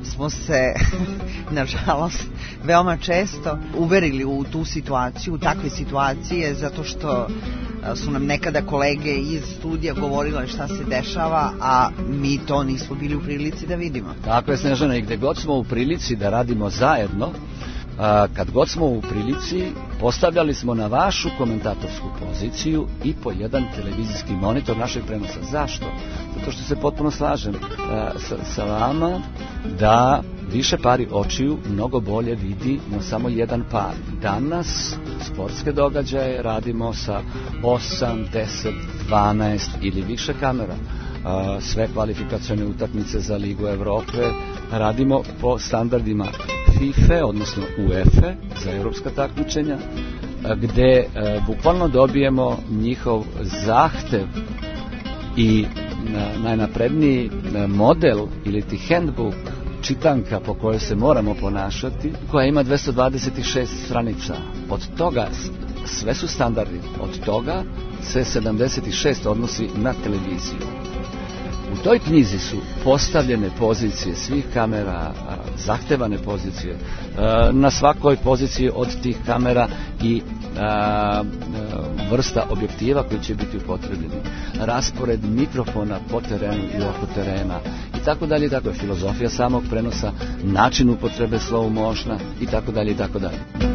smo se, nažalost, veoma često uverili u tu situaciju, u takve situacije, zato što su nam nekada kolege iz studija govorile šta se dešava, a mi to nismo bili u prilici da vidimo. Tako je, Snežana, i gde god smo u prilici da radimo zajedno, kad god smo u prilici, postavljali smo na vašu komentatorsku poziciju i po jedan televizijski monitor našeg prenosa. Zašto? Zato što se potpuno slažem sa, sa vama da više pari očiju mnogo bolje vidi na samo jedan par. Danas sportske događaje radimo sa osam, deset, dvanaest ili više kamera. Sve kvalifikacione utakmice za Ligu Evrope radimo po standardima FIFA, odnosno UEFA za evropska takmičenja, gde bukvalno dobijemo njihov zahtev i najnapredniji model ili ti handbook, čitanka po kojoj se moramo ponašati, koja ima dvesta dvadeset šest stranica. Od toga sve su standardi, od toga se sedamdeset šest odnosi na televiziju. U toj knjizi su postavljene pozicije svih kamera, zahtevane pozicije, na svakoj poziciji od tih kamera i vrsta objektiva koji će biti upotrebljeni, raspored mikrofona po terenu i oko terena i tako dalje, tako je filozofija samog prenosa, način upotrebe slow motiona i tako dalje i tako dalje.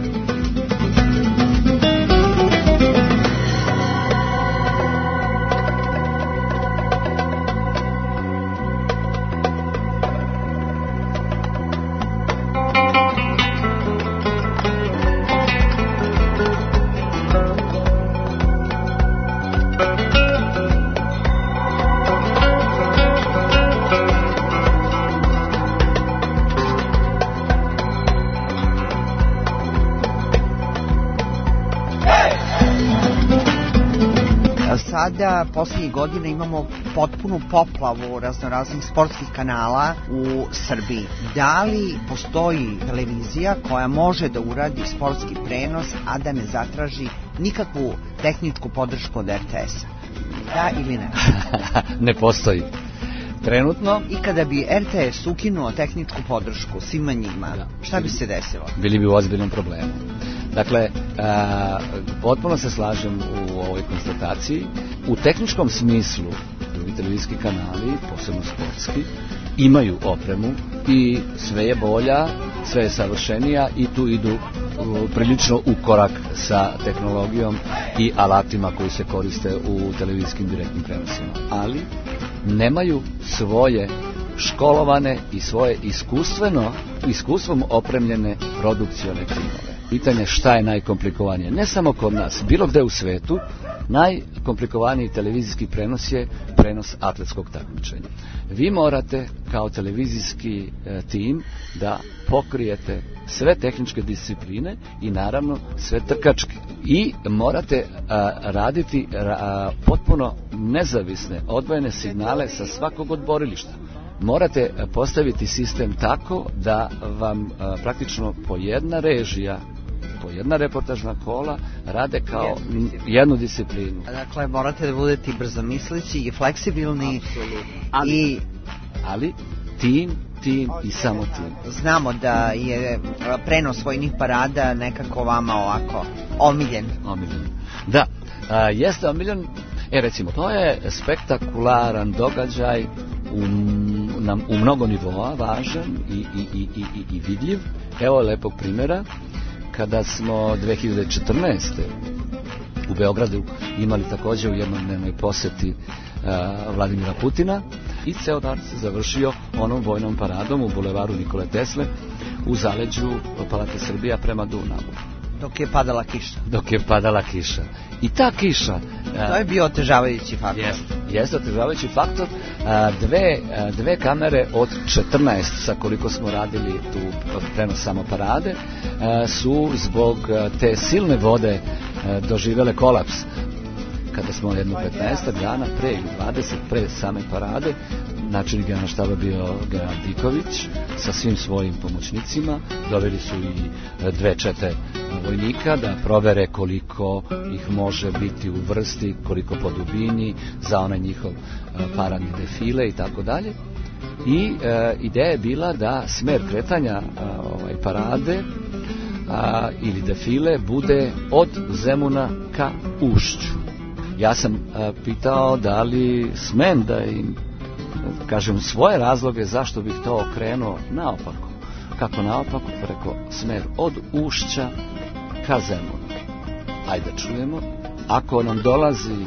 Sada, poslednjih godina, imamo potpunu poplavu raznoraznih sportskih kanala u Srbiji. Da li postoji televizija koja može da uradi sportski prenos, a da ne zatraži nikakvu tehničku podršku od er te esa? Da ili ne? Ne postoji. Trenutno... I kada bi er te es ukinuo tehničku podršku svima njima, šta bi se desilo? Bili bi u ozbiljnom problemu. Dakle, a, potpuno se slažem u ovoj konstataciji. U tehničkom smislu, drugi televizijski kanali, posebno sportski, imaju opremu i sve je bolja, sve je savršenija i tu idu u, prilično u korak sa tehnologijom i alatima koji se koriste u televizijskim direktnim prenosima. Ali nemaju svoje školovane i svoje iskustveno, iskustvom opremljene produkcione timove. Pitanje šta je najkomplikovanije, ne samo kod nas, bilo gde u svetu, najkomplikovaniji televizijski prenos je prenos atletskog takmičenja. Vi morate kao televizijski e, tim da pokrijete sve tehničke discipline i naravno sve trkačke. I morate a, raditi a, potpuno nezavisne, odvojene signale sa svakog od borilišta. Morate postaviti sistem tako da vam a, praktično po jedna režija, po jedna reportažna kola rade kao jednu disciplinu. Jednu disciplinu. Dakle, morate da budete brzomisleći i fleksibilni. Ali, i... ali tim, tim i samo tim. Znamo da je prenos vojnih parada nekako vama ovako omiljen. Omiljen. Da, a, jeste omiljen. E, recimo, to je spektakularan događaj u, na, u mnogo nivoa, važan i, i, i, i, i vidljiv. Evo lepog primjera. Kada smo dve hiljade četrnaeste. u Beogradu imali također u jednodnevnoj poseti uh, Vladimira Putina i ceo dan se završio onom vojnom paradom u bulevaru Nikole Tesle u zaleđu Palate Srbija prema Dunavu. Dok je padala kiša. Dok je padala kiša. I ta kiša... To je bio otežavajući faktor. Jeste, jeste otežavajući faktor. Dve, dve kamere od četrnaest, sa koliko smo radili tu prenos samo parade, su zbog te silne vode doživele kolaps. Kada smo jedno petnaest dana pre ili dvadeset pre same parade, načelnik generalštaba bio general Diković sa svim svojim pomoćnicima, doveli su i dve čete vojnika da provere koliko ih može biti u vrsti, koliko po dubini za onaj njihov paradni defile i tako dalje. i e, ideja je bila da smer kretanja a, ovaj, parade a, ili defile bude od Zemuna ka Ušću. Ja sam a, pitao da li smem da im kažem svoje razloge zašto bih to okrenuo naopako. Kako naopako? Preko smer od Ušća ka Zemunu. Ajde čujemo. Ako nam dolazi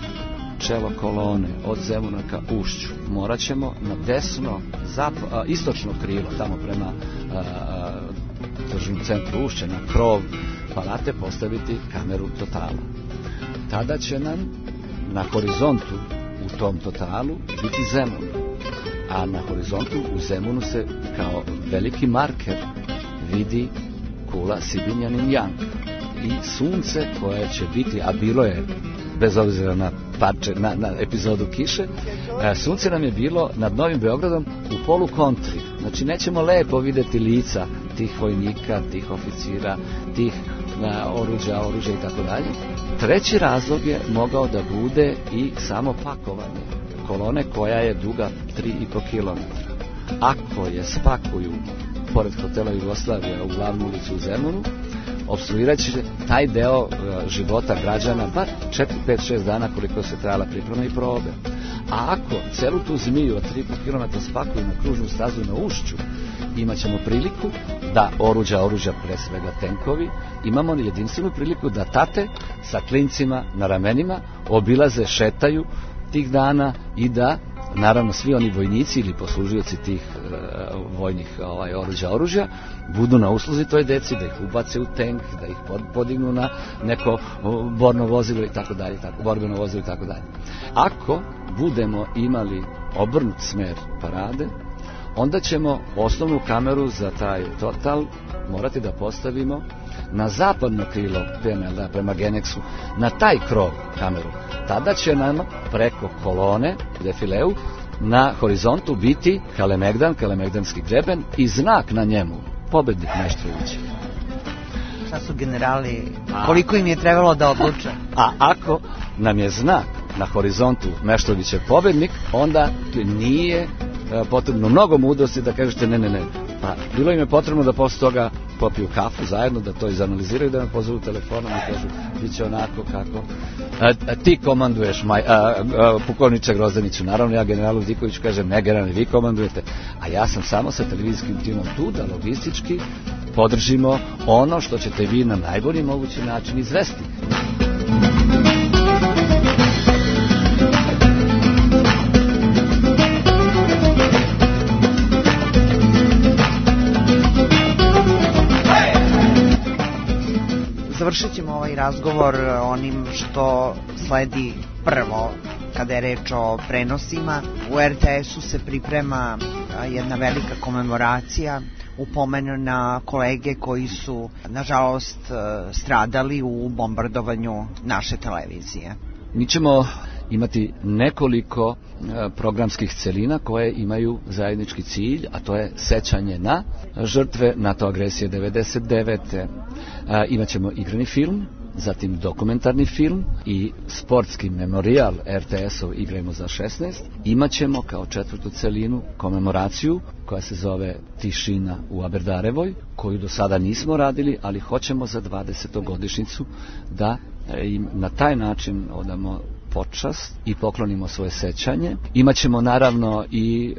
čelo kolone od Zemuna ka Ušću, morat ćemo na desno zap- a, istočno krilo, tamo prema a, a, tržnom centru Ušća, na krov palate postaviti kameru totala. Tada će nam na horizontu u tom totalu biti Zemun. A na horizontu u Zemunu se kao veliki marker vidi kula Sibinjanin Yang i sunce koje će biti, a bilo je bez obzira na parče, na, na epizodu kiše, sunce nam je bilo nad Novim Beogradom u polu kontri. Znači nećemo lepo vidjeti lica tih vojnika, tih oficira, tih na, oruđa, oružja i tako dalje. Treći razlog je mogao da bude i samo pakovanje kolone koja je duga tri i po kilometra. Ako je spakuju pored hotela Jugoslavija u glavnu ulicu u Zemunu, opstruirat će taj deo uh, života građana bar četiri, pet, šest dana koliko se trajala priprema i probe. A ako celu tu zmiju od tri i po kilometra spakuju na kružnu stazu na Ušću, imat ćemo priliku da oruđa, oruđa pre svega tenkovi, imamo jedinstvenu priliku da tate sa klincima na ramenima obilaze, šetaju tih dana i da naravno svi oni vojnici ili poslužioci tih e, vojnih ovaj, oruđa, oružja budu na usluzi toj deci, da ih ubace u tank, da ih pod, podignu na neko borno vozilo i tako dalje, tako, borbeno vozilo i tako dalje. Ako budemo imali obrnut smer parade, onda ćemo osnovnu kameru za taj total morati da postavimo na zapadno krilo P M L-a prema Genexu, na taj krov kameru. Tada će nam preko kolone defileu na horizontu biti Kalemegdan, Kalemegdanski greben i znak na njemu, pobednik Meštrovića. Šta su generali, koliko im je trebalo da odluče? A ako nam je znak na horizontu Meštrovićev pobednik, onda nije potrebno mnogo mudrosti da kažete ne, ne, ne. Pa bilo im je potrebno da posle toga popiju kafu zajedno, da to izanaliziraju, da me pozovu telefonom i kažu bit će onako kako a, a, ti komanduješ maj, a, a, pukovniče Grozdaniću. Naravno ja generalu Dikoviću kažem ne generalni, vi komandujete, a ja sam samo sa televizijskim timom tu da logistički podržimo ono što ćete vi na najbolji mogući način izvesti. Završit ćemo ovaj razgovor onim što sledi prvo kada je reč o prenosima. U R T S-u se priprema jedna velika komemoracija u pomen na kolege koji su nažalost stradali u bombardovanju naše televizije. Mi ćemo imati nekoliko programskih celina koje imaju zajednički cilj, a to je sećanje na žrtve NATO agresije devedeset devete. Imaćemo igrani film, zatim dokumentarni film i sportski memorijal R T S-ov Igrajmo za šesnaest. Imaćemo kao četvrtu celinu komemoraciju koja se zove Tišina u Aberdarevoj, koju do sada nismo radili, ali hoćemo za dvadesetogodišnjicu da im na taj način odamo počast i poklonimo svoje sećanje. Imaćemo naravno i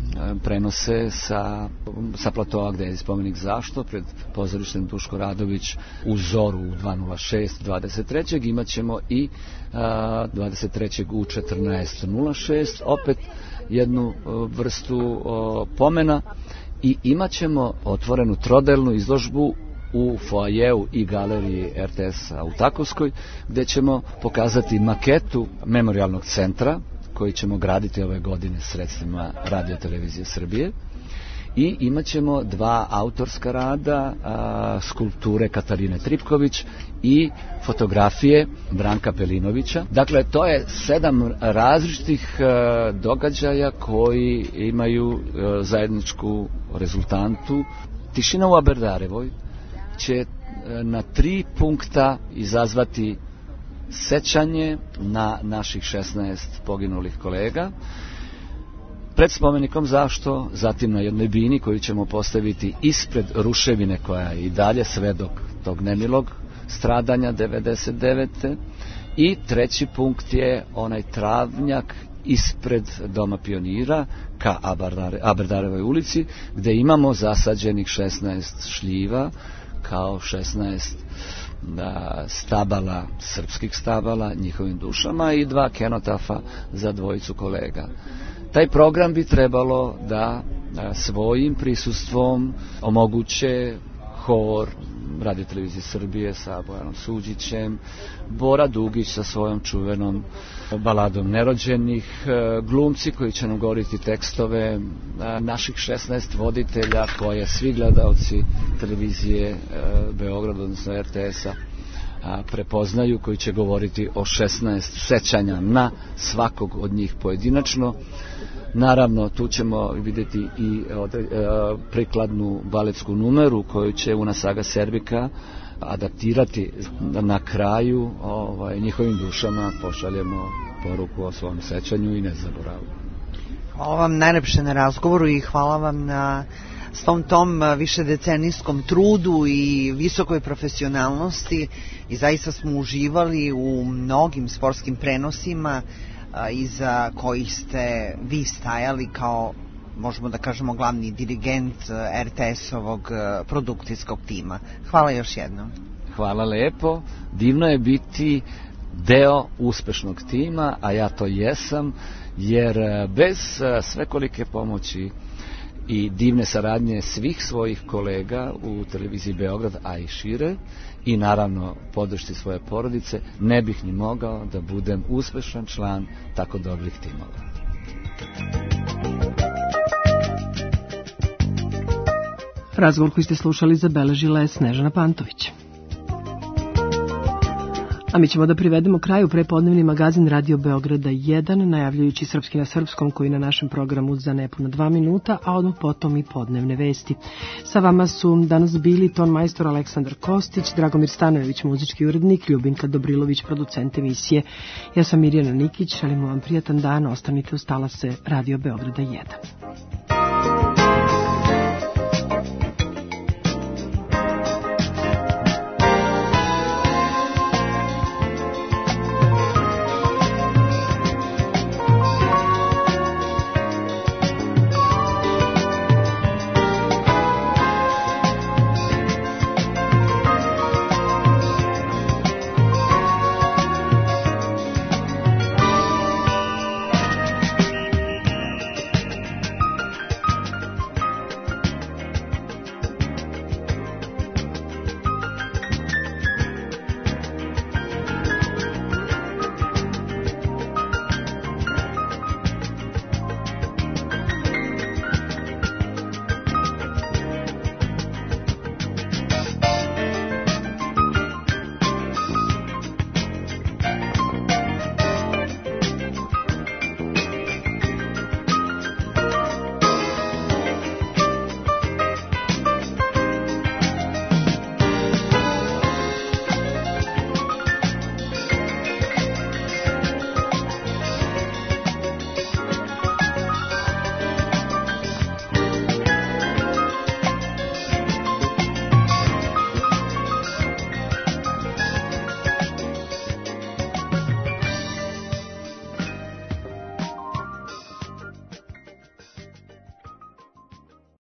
prenose sa, sa platoa gde je spomenik Zašto pred pozorištem Duško Radović u Zoru u dva nula šest dvadeset trećeg imat ćemo i a, dvadeset trećeg u četrnaest nula šest opet jednu a, vrstu a, pomena i imat ćemo otvorenu trodelnu izložbu u foajeu i galeriji R T S-a u Takovskoj, gde ćemo pokazati maketu memorialnog centra koji ćemo graditi ove godine sredstvima Radio Televizije Srbije i imat ćemo dva autorska rada, a, skulpture Katarine Tripković i fotografije Branka Pelinovića. Dakle, to je sedam različitih a, događaja koji imaju a, zajedničku rezultantu. Tišina u Aberdarevoj će na tri punkta izazvati sećanje na naših šesnaest poginulih kolega. pred spomenikom zašto, zatim na jednoj bini koju ćemo postaviti ispred ruševine koja je i dalje svedok tog nemilog stradanja devedeset devete. I treći punkt je onaj travnjak ispred Doma pionira ka Aberdarevoj ulici, gde imamo zasađenih šesnaest šljiva kao šesnaest da, stabala, srpskih stabala njihovim dušama i dva kenotafa za dvojicu kolega. Taj program bi trebalo da a, svojim prisustvom omoguće hor Radio televizije Srbije sa Bojanom Suđićem, Bora Dugić sa svojom čuvenom baladom nerođenih, glumci koji će nam govoriti tekstove, naših šesnaest voditelja koje svi gledalci televizije Beograd, odnosno er te es-a prepoznaju, koji će govoriti o šesnaest sećanja na svakog od njih pojedinačno. Naravno, tu ćemo vidjeti i prikladnu baletsku numeru koju će Una Saga Serbika adaptirati na kraju ovaj, njihovim dušama pošaljemo poruku o svom sećanju i nezaboravu. Hvala vam najlepše na razgovoru i hvala vam na svom tom višedecenijskom trudu i visokoj profesionalnosti i zaista smo uživali u mnogim sportskim prenosima iza kojih ste vi stajali kao, možemo da kažemo, glavni dirigent er te es-ovog produkcijskog tima. Hvala još jednom. Hvala lepo. Divno je biti deo uspešnog tima, a ja to jesam, jer bez svekolike pomoći i divne saradnje svih svojih kolega u televiziji Beograd, a i šire, i naravno podršci svoje porodice, ne bih ni mogao da budem uspešan član tako dobrih timova. Razgovor koji ste slušali zabeležila je Snežana Pantović. A mi ćemo da privedemo kraju prepodnevni magazin Radio Beograda jedan, najavljujući Srpski na srpskom, koji na našem programu za nepuna dva minuta, a odmah potom i podnevne vesti. Sa vama su danas bili ton majstor Aleksandar Kostić, Dragomir Stanojević, muzički urednik, Ljubinka Dobrilović, producent emisije. Ja sam Mirjana Nikić, želim vam prijatan dan, ostanite uz talase Radio Beograda jedan.